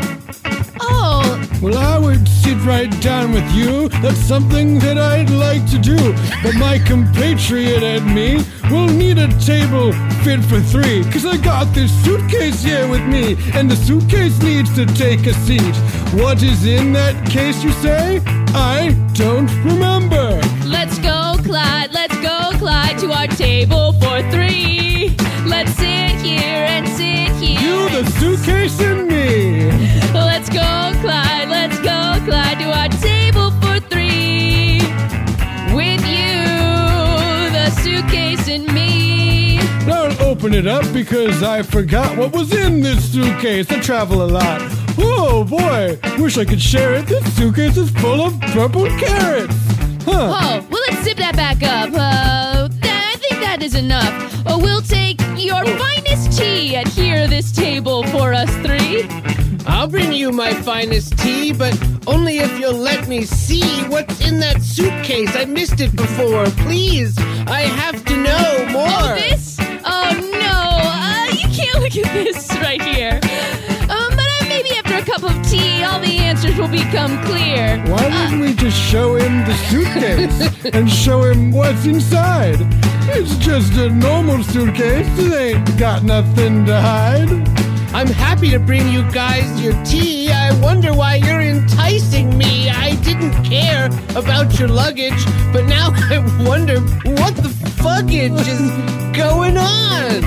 Oh, Well, I would sit right down with you. That's something that I'd like to do. But my compatriot and me will need a table fit for three. Cause I got this suitcase here with me, and the suitcase needs to take a seat. What is in that case, you say? I don't remember. let's go, Clyde. Let's go, Clyde, to our table for three. Let's sit here and sit here. You, the suitcase, and me. Let's go, Clyde. Let's go, Clyde, to our table for three. With you, the suitcase and me. Don't open it up because I forgot what was in this suitcase. I travel a lot. Oh boy, wish I could share it. This suitcase is full of purple carrots. Huh. Oh, well, let's zip that back up. Uh, th- I think that is enough. Oh, we'll take your finest tea at here, this table for us three. I'll bring you my finest tea, but only if you'll let me see what's in that suitcase. I missed it before. Please, I have to know more. Oh, this? Oh, no. Uh, you can't look at this right here. Um, but uh, maybe after a cup of tea, all the answers will become clear. Why didn't we just show him the suitcase and show him what's inside? It's just a normal suitcase. It ain't got nothing to hide. I'm happy to bring you guys your tea. I wonder why you're enticing me. I didn't care about your luggage, but now I wonder what the fuckage is going on.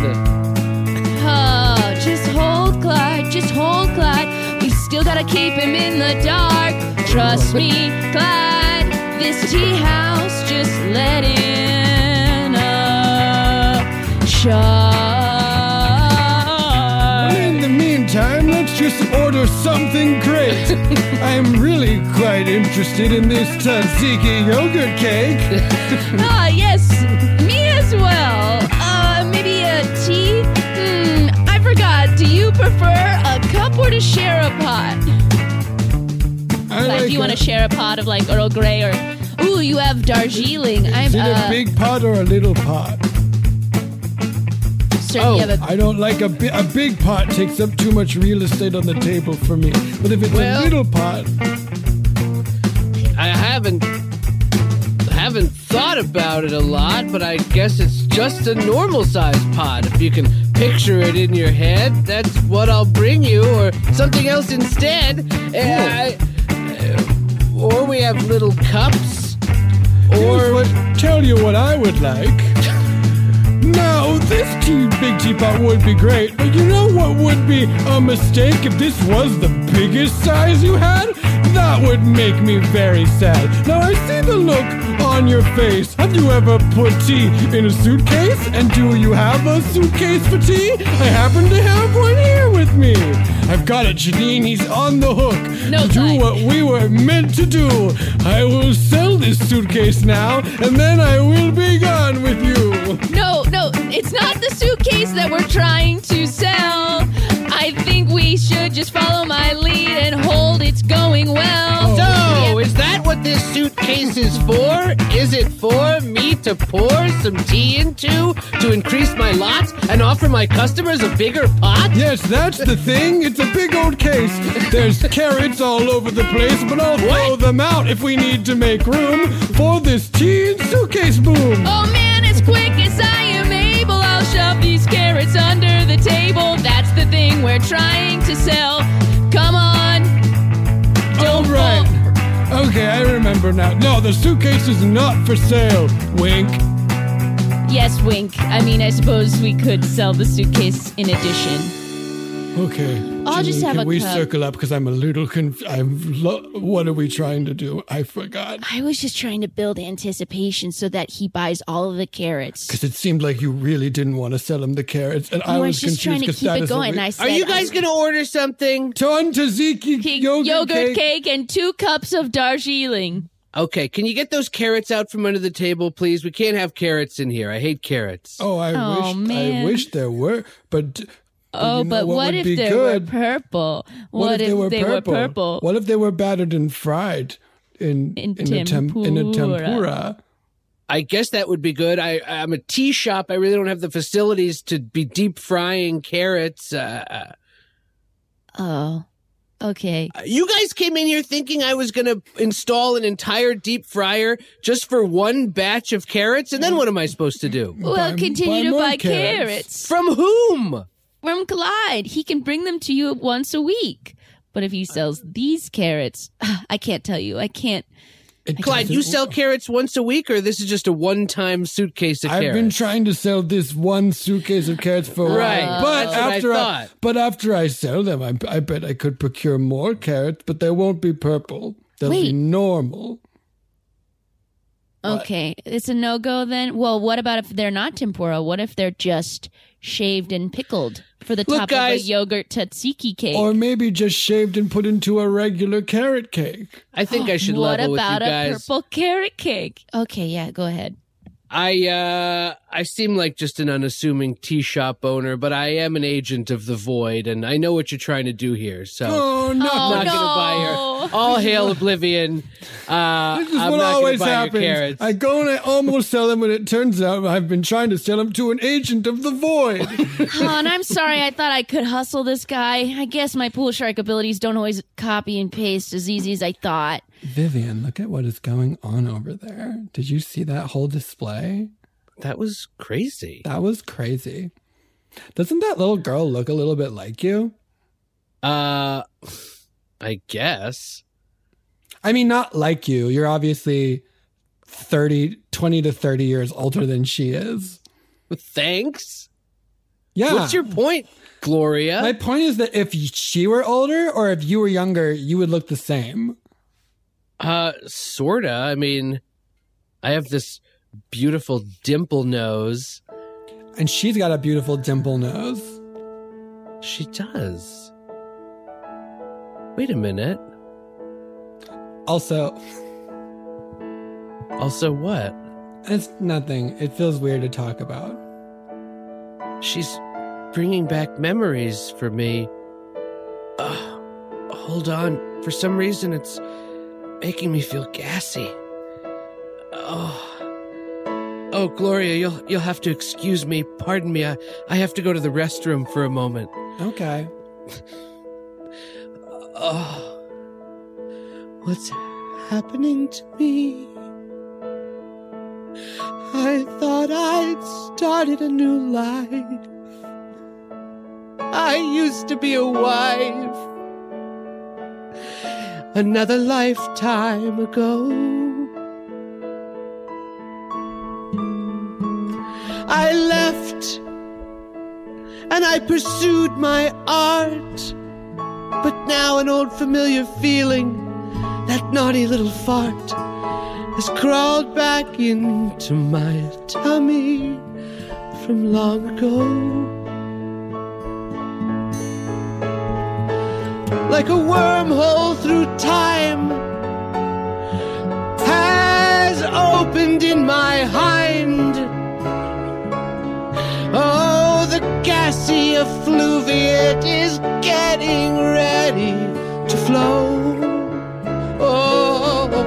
Oh, just hold Clyde, just hold Clyde. We still gotta keep him in the dark. Trust me, Clyde, this tea house just let in a shark. In the meantime, let's just order something great. I'm really quite interested in this tzatziki yogurt cake. Ah, yes, me as well. Uh, maybe a tea? Hmm, I forgot. Do you prefer a cup or to share a pot? I Like, like do you want it. to share a pot of like Earl Grey or, ooh, you have Darjeeling. I'm, Is it uh, a big pot or a little pot? sir, Oh, you have a, I don't like a, bi- a big pot takes up too much real estate on the table for me. But if it's Well- a little pot, I haven't haven't thought about it a lot, but I guess it's just a normal sized pot. If you can picture it in your head, that's what I'll bring you, or something else instead. Uh, I- uh, or we have little cups, Here's or what, tell you what I would like. Now, this tea, big teapot would be great, but you know what would be a mistake if this was the biggest size you had? That would make me very sad. Now, I see the look on your face. Have you ever put tea in a suitcase? And do you have a suitcase for tea? I happen to have one here with me. I've got it, Janine. He's on the hook No to do time. what we were meant to do. I will sell this suitcase now, and then I will be gone with you. No, no, it's not the suitcase that we're trying to sell. I think we should just follow my lead and hold it's going well. So, is that what this suitcase is for? Is it for me to pour some tea into to increase my lots and offer my customers a bigger pot? Yes, that's the thing. It's a big old case. There's carrots all over the place, but I'll throw them out if we need to make room for this tea and suitcase boom. Oh man, as quick as I am able, I'll shove these carrots under the table. That's the thing we're trying to sell. Come on. All Don't right. fall. Okay, I remember now. No, the suitcase is not for sale. Wink. Yes, wink. I mean, I suppose we could sell the suitcase in addition. Okay. I'll just Janine, have can a we cup. circle up because I'm a little conf- I'm lo- what are we trying to do? I forgot. I was just trying to build anticipation so that he buys all of the carrots. Because it seemed like you really didn't want to sell him the carrots, and I I was, was just confused trying to 'cause keep that it is what going. we- I said, Are you guys going to order something? Ton tzatziki Cake, yogurt, yogurt cake. cake. and two cups of Darjeeling. Okay, can you get those carrots out from under the table, please? We can't have carrots in here. I hate carrots. Oh, I Oh, wish man. I wish there were, but Oh, you know but what what, would if be they good? were purple? What, if they, were, purple? were purple? What if they were battered and fried in In in, a, tem- in a tempura. tempura? I guess that would be good. I, I'm a tea shop. I really don't have the facilities to be deep frying carrots. Uh, Oh, okay. you guys came in here thinking I was going to install an entire deep fryer just for one batch of carrots, and then what am I supposed to do? Well, Buy- continue buy to more buy carrots. carrots. From whom? From Clyde. He can bring them to you once a week. But if he sells these carrots, I can't tell you. I can't. It Clyde, you doesn't- sell carrots once a week, or this is just a one-time suitcase of I've carrots? been trying to sell this one suitcase of carrots for a while, Right, but that's what I after thought. but after I sell them, I, I bet I could procure more carrots, but they won't be purple. They'll be Wait. normal. Okay, it's a no go then. Well, what about if they're not tempura? What if they're just shaved and pickled for the Look, top guys- of a yogurt tzatziki cake? Or maybe just shaved and put into a regular carrot cake. I think I should what level with you about a guys. purple carrot cake? Okay, yeah, go ahead. I uh I seem like just an unassuming tea shop owner, but I am an agent of the void, and I know what you're trying to do here. So Oh, no. Oh, I'm not no. gonna buy your all hail Oblivion. Uh, This is I'm what not always gonna buy happens. your carrots. I go and I almost sell them, and it turns out I've been trying to sell them to an agent of the void. Oh, and I'm sorry. I thought I could hustle this guy. I guess my pool shark abilities don't always copy and paste as easy as I thought. Vivian, look at what is going on over there. Did you see that whole display? That was crazy. That was crazy. Doesn't that little girl look a little bit like you? Uh, I guess. I mean, not like you. You're obviously thirty, twenty to thirty years older than she is. Thanks. Yeah. What's your point, Gloria? My point is that if she were older or if you were younger, you would look the same. Uh, sorta. I mean, I have this beautiful dimple nose. And she's got a beautiful dimple nose. She does. Wait a minute. Also, Also, what? it's nothing. It feels weird to talk about. She's bringing back memories for me. Uh, hold on. For some reason, it's making me feel gassy. Oh. Oh, Gloria, you'll you'll have to excuse me. Pardon me. I, I have to go to the restroom for a moment. Okay. Oh. What's happening to me? I thought I'd started a new life. I used to be a wife. another lifetime ago. I left and I pursued my art, but now an old familiar feeling, that naughty little fart, has crawled back into my tummy from long ago. Like a wormhole through time has opened in my hind. Oh, the gassy effluviate is getting ready to flow. Oh,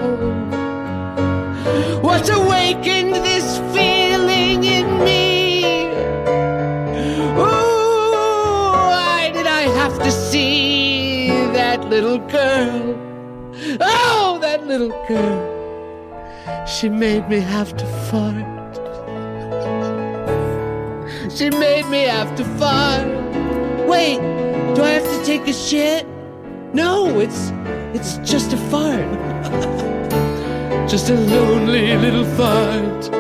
what's awakened this feeling in me? Ooh, why did I have to see that little girl? Oh, that little girl. She made me have to fart. She made me have to fart. Wait, do I have to take a shit? No, it's it's just a fart. Just a lonely little fart.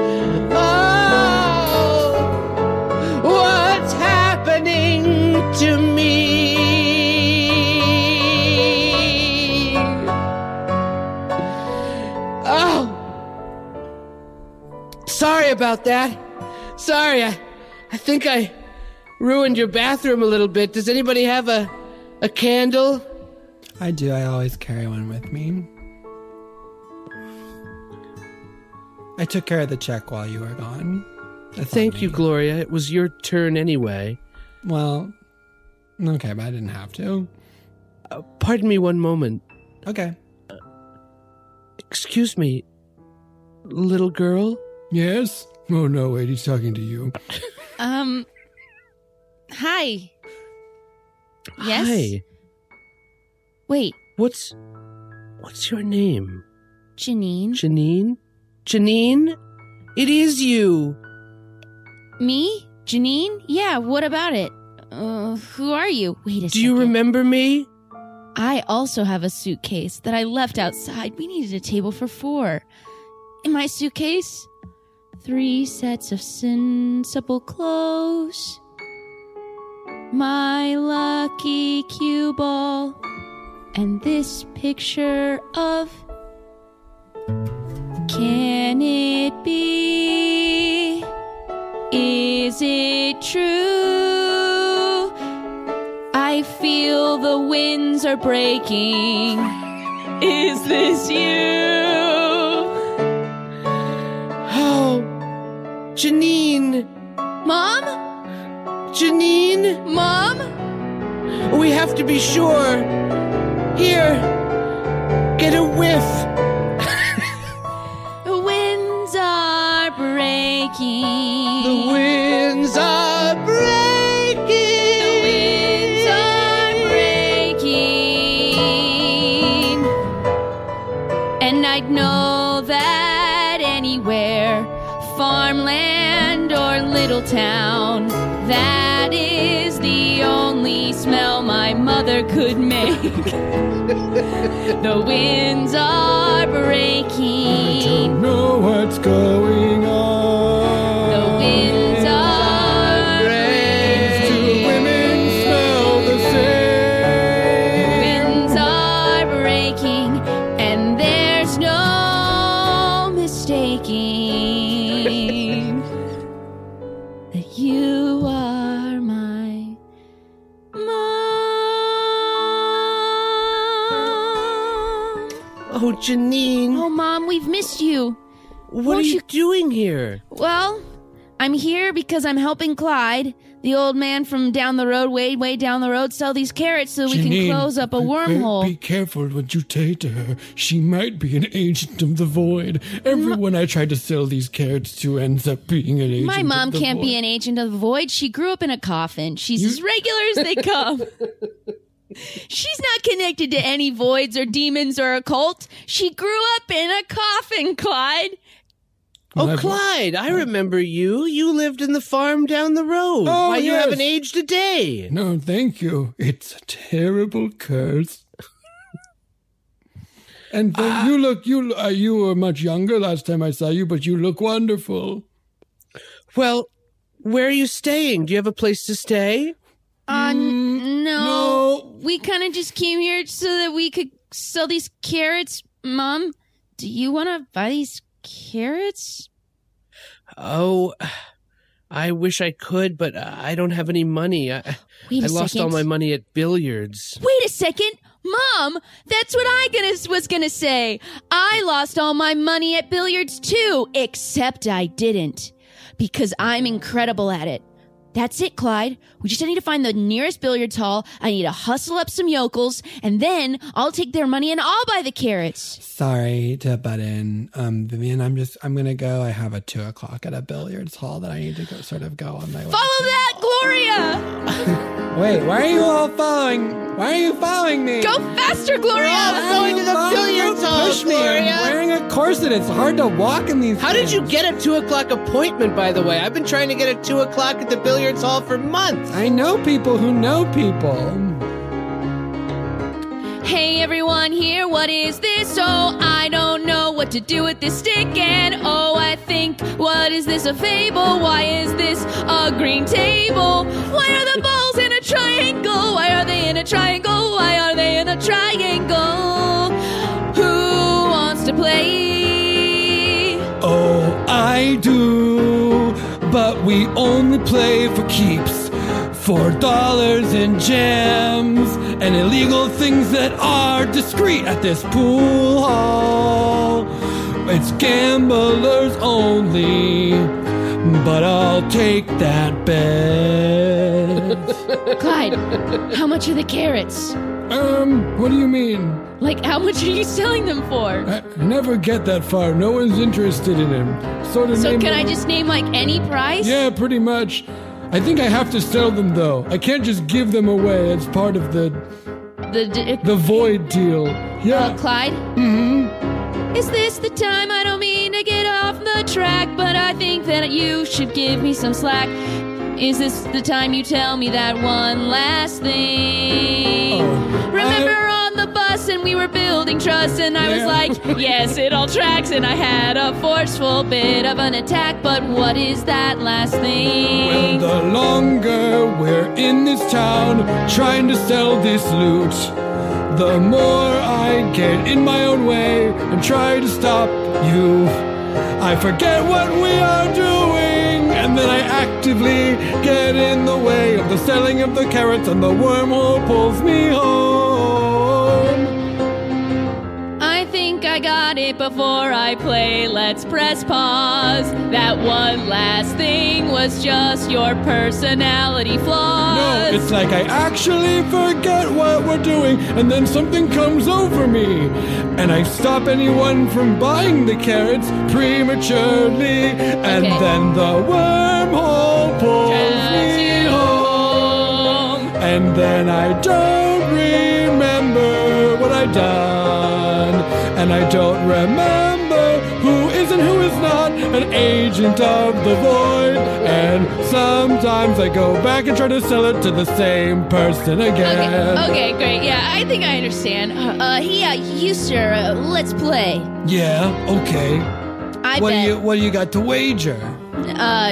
Oh, what's happening to me? Oh, sorry about that. Sorry, I, I think I ruined your bathroom a little bit. Does anybody have a, a candle? I do. I always carry one with me. I took care of the check while you were gone. That's Thank you, Gloria. It was your turn anyway. Well, okay, but I didn't have to. Uh, pardon me one moment. Okay. Uh, excuse me, little girl? Yes? Oh, no, wait, he's talking to you. Um, hi. Yes? Hi. Wait, What's... What's your name? Janine? Janine? Janine? It is you. Me? Janine? Yeah, what about it? Uh, who are you? Wait a Do second. you remember me? I also have a suitcase that I left outside. We needed a table for four. In my suitcase, three sets of sensible clothes, my lucky cue ball, and this picture of... Can it be? Is it true? I feel the winds are breaking. Is this you? Oh, Janine. Mom? Janine? Mom? We have to be sure. Here, get a whiff. The winds are breaking. The winds are breaking. The winds are breaking. And I'd know that anywhere, farmland or little town, that is the only smell my mother could make. The winds are breaking. I don't know what's going on. The winds are breaking. Two women smell the same. Winds are breaking, and there's no mistaking that you are my mom. Oh, Janine. Oh, Mom, we've missed you. What Won't are you, you- doing here? Well, I'm here because I'm helping Clyde, the old man from down the road, way, way down the road, sell these carrots so we can Janine, close up a be- wormhole. Be careful what you say to her. She might be an agent of the void. Everyone I tried to sell these carrots to ends up being an agent My of mom the can't void. be an agent of the void. She grew up in a coffin. She's You- as regular as they come. She's not connected to any voids or demons or occult. She grew up in a coffin, Clyde. Oh, Well, I've- Clyde, I remember you. You lived in the farm down the road. Oh, Why, you yes. haven't aged a day. No, thank you. It's a terrible curse. and th- uh, you look you uh, you were much younger last time I saw you, but you look wonderful. Well, where are you staying? Do you have a place to stay? Uh, Mm, no. no. We kind of just came here so that we could sell these carrots. Mom, do you want to buy these carrots? Oh, I wish I could, but I don't have any money. I, Wait a I lost second. all my money at billiards. Wait a second. Mom, that's what I gonna, was gonna say. I lost all my money at billiards too, except I didn't. Because I'm incredible at it. That's it, Clyde. We just need to find the nearest billiards hall. I need to hustle up some yokels, and then I'll take their money and I'll buy the carrots. Sorry to butt in, um, Vivian. I'm just I'm gonna go. I have a two o'clock at a billiards hall that I need to go sort of go on my way. Follow that, Gloria! Wait, why are you all following? Why are you following me? Go faster, Gloria! Why going are to you the following- billiards Don't hall, Push me! I'm Gloria. wearing a corset. It's hard to walk in these. How did you things. get a two o'clock appointment, by the way? I've been trying to get a two o'clock at the billiards hall for months. I know people who know people. Hey everyone here, what is this? Oh, I don't know what to do with this stick. And oh, I think, what is this, a fable? Why is this a green table? Why are the balls in a triangle? Why are they in a triangle? Why are they in a triangle? Who wants to play? Oh, I do, but we only play for keeps. For dollars and gems and illegal things that are discreet at this pool hall. It's gamblers only, but I'll take that bet. Clyde, how much are the carrots? Um, what do you mean? Like, how much are you selling them for? I never get that far. No one's interested in him. Sort of. So name can I them- just name, like, any price? Yeah, pretty much. I think I have to sell them though. I can't just give them away. It's part of the The, d- the void deal. Yeah. Uh, Clyde? Mm-hmm. Is this the time? I don't mean to get off the track, but I think that you should give me some slack. Is this the time you tell me that one last thing? Oh, Remember I- on the bus and we were building trust and I was Yeah. like, yes, it all tracks, and I had a forceful bit of an attack, but what is that last Well, thing? the longer we're in this town trying to sell this loot, the more I get in my own way and try to stop you. I forget what we are doing, and then I actively get in the way of the selling of the carrots, and the wormhole pulls me home. I think I got it before I play. Let's press pause. That one last thing was just your personality flaws. No, it's like I actually forget what we're doing, and then something comes over me, and I stop anyone from buying the carrots prematurely, and Okay. then the wormhole pulls Drives me you home, home. and then I don't remember what I done, and I don't remember who is and who is not an agent of the void, and sometimes I go back and try to sell it to the same person again. Okay, okay, great. Yeah, I think I understand. Uh, uh yeah, you sir, uh, let's play. Yeah, okay. I what bet. do you what do you got to wager? Uh,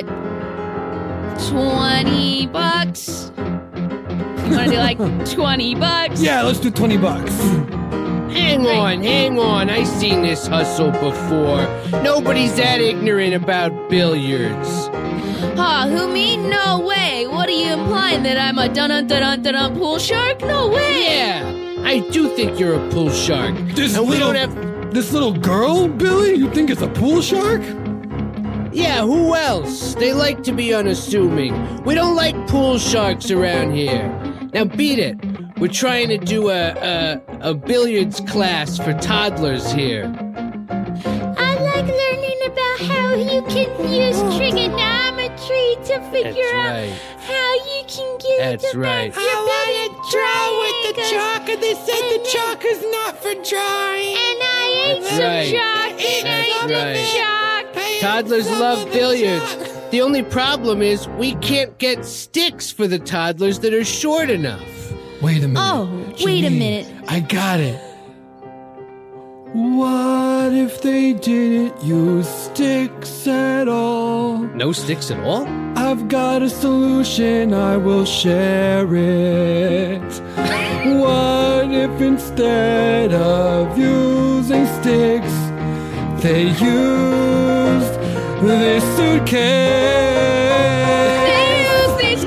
twenty bucks. You want to do like twenty bucks? Yeah, let's do twenty bucks. Hang on, hang on. I've seen this hustle before. Nobody's that ignorant about billiards. Huh, who me? No way. What are you implying, that I'm a dun-dun-dun-dun-dun pool shark? No way. Yeah, I do think you're a pool shark. This and we little, don't have. this little girl, Billy, you think it's a pool shark? Yeah, who else? They like to be unassuming. We don't like pool sharks around here. Now beat it. We're trying to do a a, a billiards class for toddlers here. I like learning about how you can use trigonometry to figure That's out right. how you can get That's it to right. match your billiard triangles. and they said the chalk is not for drawing. And I ate That's some right. chalk and I That's ate right. chalk. Toddlers love billiards. The only problem is we can't get sticks for the toddlers that are short enough. Wait a minute. Oh, wait a Janine, minute. I got it. What if they didn't use sticks at all? No sticks at all? I've got a solution, I will share it. What if instead of using sticks, they used this suitcase? They use these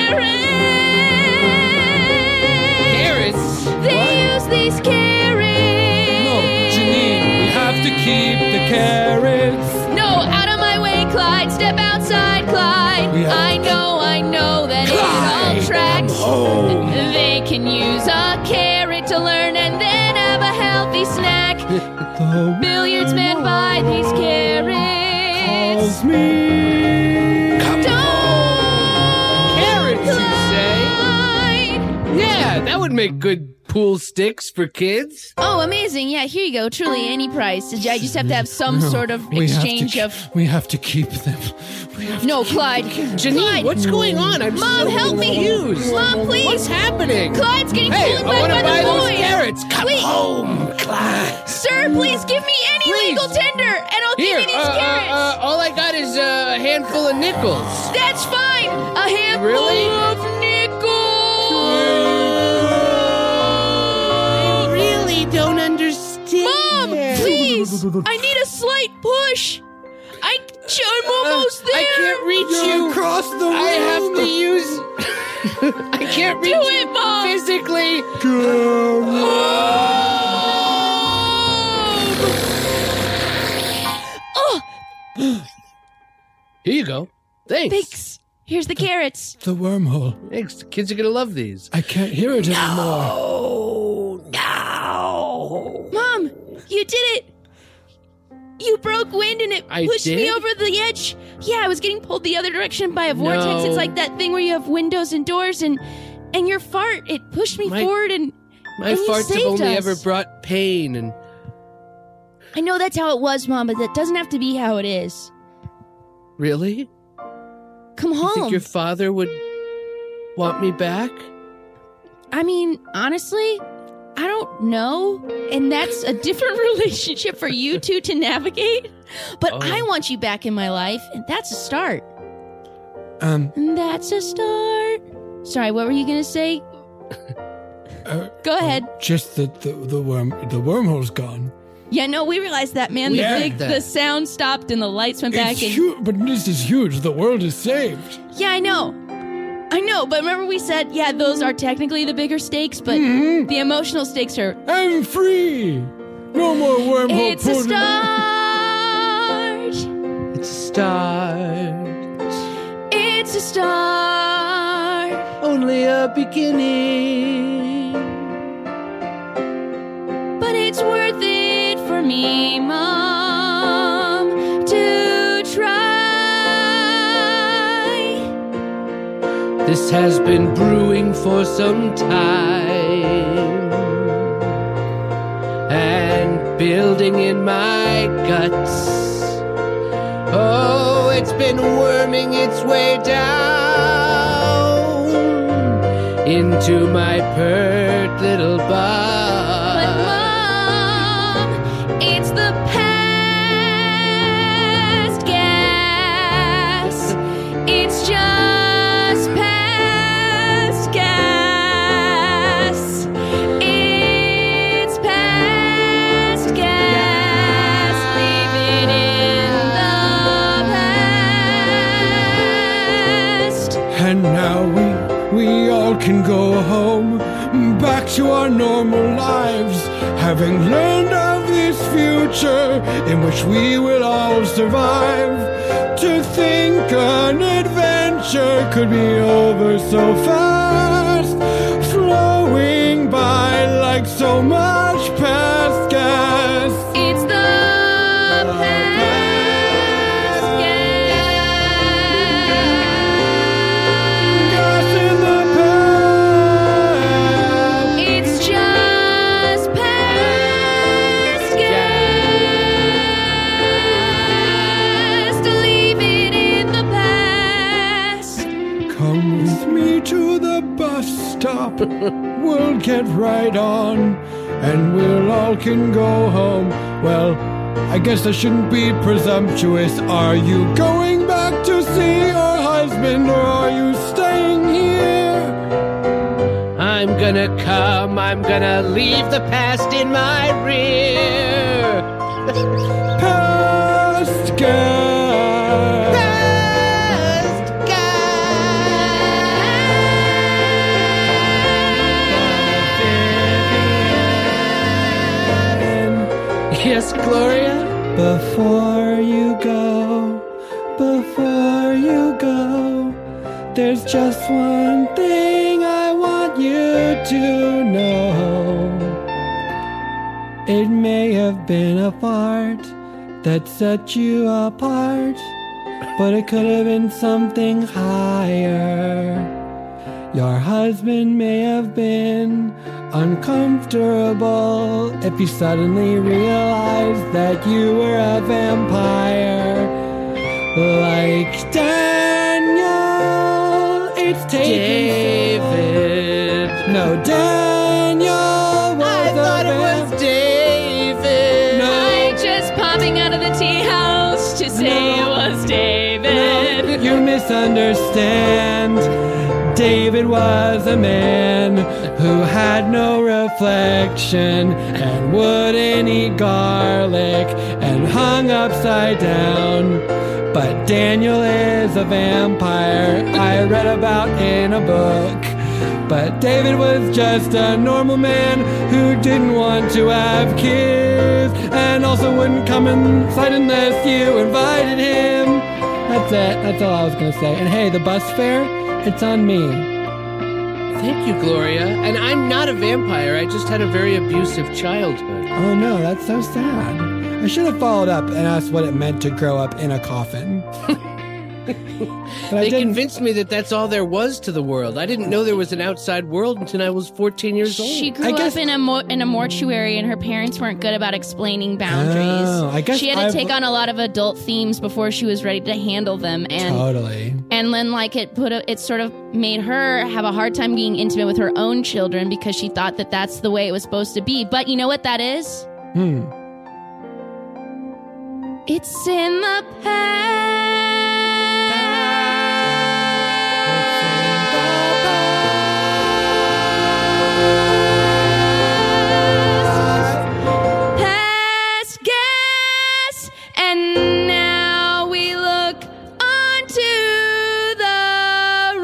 carrots. Carrots? They What? use these carrots. No, Janine, we have to keep the carrots. No, out of my way, Clyde. Step outside, Clyde. We have- I know, I know that it all tracks. They can use a carrot to learn and then have a healthy snack. The Billiards men buy these carrots. calls me. Don't, Carrots, you say? Clyde. Yeah, that would make good pool sticks for kids. Oh, amazing. Yeah, here you go. Truly, any price. I just have to have some No, sort of we have to exchange ke- of... We have to keep them. We have No, Clyde. Janine, Clyde. what's going on? I'm Mom, so help me. confused. Mom, please. What's happening? Clyde's getting Hey, pulled I back want by to the buy those boy. carrots. Come Please. home, Clyde. Sir, please give me any Please. legal tender, and I'll Here, give you these uh, uh, carrots. uh, all I got is uh, a handful of nickels. That's fine. A handful Really? of nickels. I really don't understand. Mom, please. I need a slight push. I, I'm almost there. I can't reach You're you. across the room. I have to use. I can't reach Do you it, Mom. physically. Oh, Here you go. Thanks. thanks. Here's the carrots. The wormhole. Thanks. The kids are gonna love these. I can't hear it anymore. Oh no! Mom, you did it. You broke wind and it I pushed me did? over the edge. Yeah, I was getting pulled the other direction by a vortex. No. It's like that thing where you have windows and doors, and and your fart, it pushed me My- forward, and My And you farts have saved only us. ever brought pain, and I know that's how it was, Mom, but that doesn't have to be how it is. really, Come you home. think your father would want me back? I mean, honestly, I don't know, and that's a different relationship for you two to navigate. But Oh. I want you back in my life, and that's a start. Um, And that's a start. Sorry, what were you gonna say? uh, Go ahead. just that the the worm the wormhole's gone. Yeah, no, we realized that, man. We The, heard big, that. the sound stopped and the lights went back. It's And huge, but this is huge. The world is saved. yeah, I know, I know. But remember, we said, yeah, those are technically the bigger stakes, but Mm-hmm. the emotional stakes are. I'm free. No more wormhole. It's a pulled- start. It's a start, It's a start. only a beginning. But it's worth it for me, Mom, to try. This has been brewing for some time and building in my guts. Oh, it's been worming its way down into my pert little butt. But Mom, it's the past gas. It's just past gas. It's past gas. Leave it in the past. And now we we all can go home, back to our normal lives, having learned of this future in which we will all survive. To think an adventure could be over so fast, flowing by like so much past gas. It's the past Gas in the past. It's just past gas. To leave it in the past. Come with me to the bus stop. We'll get right on, and we'll all can go home Well, I guess I shouldn't be presumptuous. Are you going back to see your husband, or are you staying here? I'm gonna come, I'm gonna leave the past in my rear. Past gas. Past gas. Yes, Gloria? Before you go, before you go, there's just one thing I want you to know. It may have been a fart that set you apart, but it could have been something higher. Your husband may have been uncomfortable if you suddenly realized that you were a vampire. Like Daniel, it's taking David. so- No, Daniel was I a thought it vamp- was David. No. I just popping out of the tea house to say No. it was David. No, you misunderstand. David was a man who had no reflection and wouldn't eat garlic and hung upside down. But Daniel is a vampire I read about in a book. But David was just a normal man who didn't want to have kids and also wouldn't come inside unless you invited him. That's it. That's all I was going to say. And hey, the bus fare, it's on me. Thank you, Gloria. And I'm not a vampire. I just had a very abusive childhood. Oh no, that's so sad. I should have followed up and asked what it meant to grow up in a coffin. But I They didn't. convinced me that that's all there was to the world. I didn't know there was an outside world until I was fourteen years old. She grew I guess- up in a mo- in a mortuary, and her parents weren't good about explaining boundaries. Oh, I guess she had to I've- take on a lot of adult themes before she was ready to handle them, and Totally. and then like it put a, it sort of made her have a hard time being intimate with her own children because she thought that that's the way it was supposed to be. But you know what that is? Hmm. It's in the past. Past gas, and now we look onto the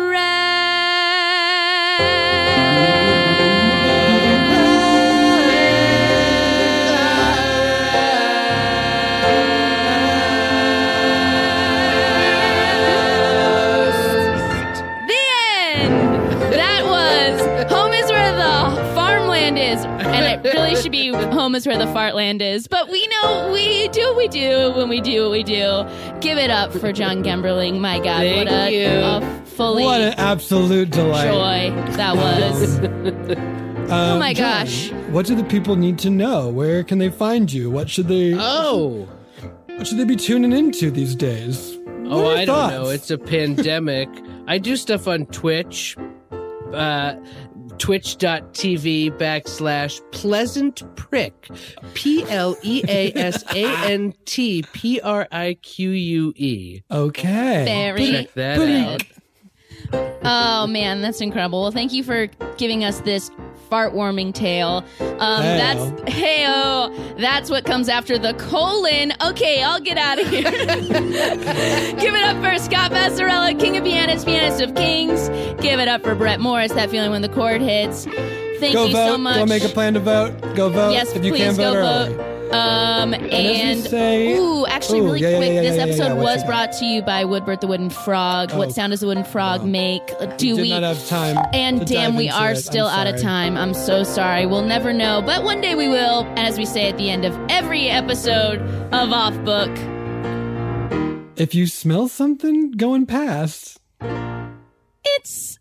rest. The end. That was Home is Where the Farmland Is. And it really should be Home is Where the Fartland Is. But we know we do what we do when we do what we do. Give it up for John Gemberling. My God, Thank what a, you. a fully What an absolute delight. joy that was. Um, Oh my John, gosh. What do the people need to know? Where can they find you? What should they Oh. What should they be tuning into these days? What Oh, are your I thoughts? don't know. It's a pandemic. I do stuff on Twitch. Uh, Twitch.tv backslash pleasant prick. P L E A S A N T P R I Q U E. Okay. Very Check that good. out. Oh man, that's incredible. Well, thank you for giving us this fart-warming tale. Um, Hey-o. that's hey-o. That's what comes after the colon. Okay, I'll get out of here. Give it up for Scott Passarella, King of Pianists, Pianist of Kings. Give it up for Brett Morris, That Feeling When the Chord Hits. Thank Go you vote. so much. Go make a plan to vote. Go vote. Yes, if you please can vote go early. vote. Um, as we and say- ooh, actually, Ooh, really yeah, yeah, quick, yeah, this yeah, yeah, episode yeah, what was you brought to you by Woodbert the Wooden Frog. Oh, What sound does the wooden frog make? Do did we? not have time And to damn, dive we into are it. still I'm out of sorry. time. I'm so sorry. We'll never know, but one day we will. And as we say at the end of every episode of Off Book, If you smell something going past, it's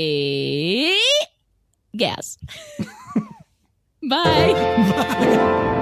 probably gas. Bye. bye.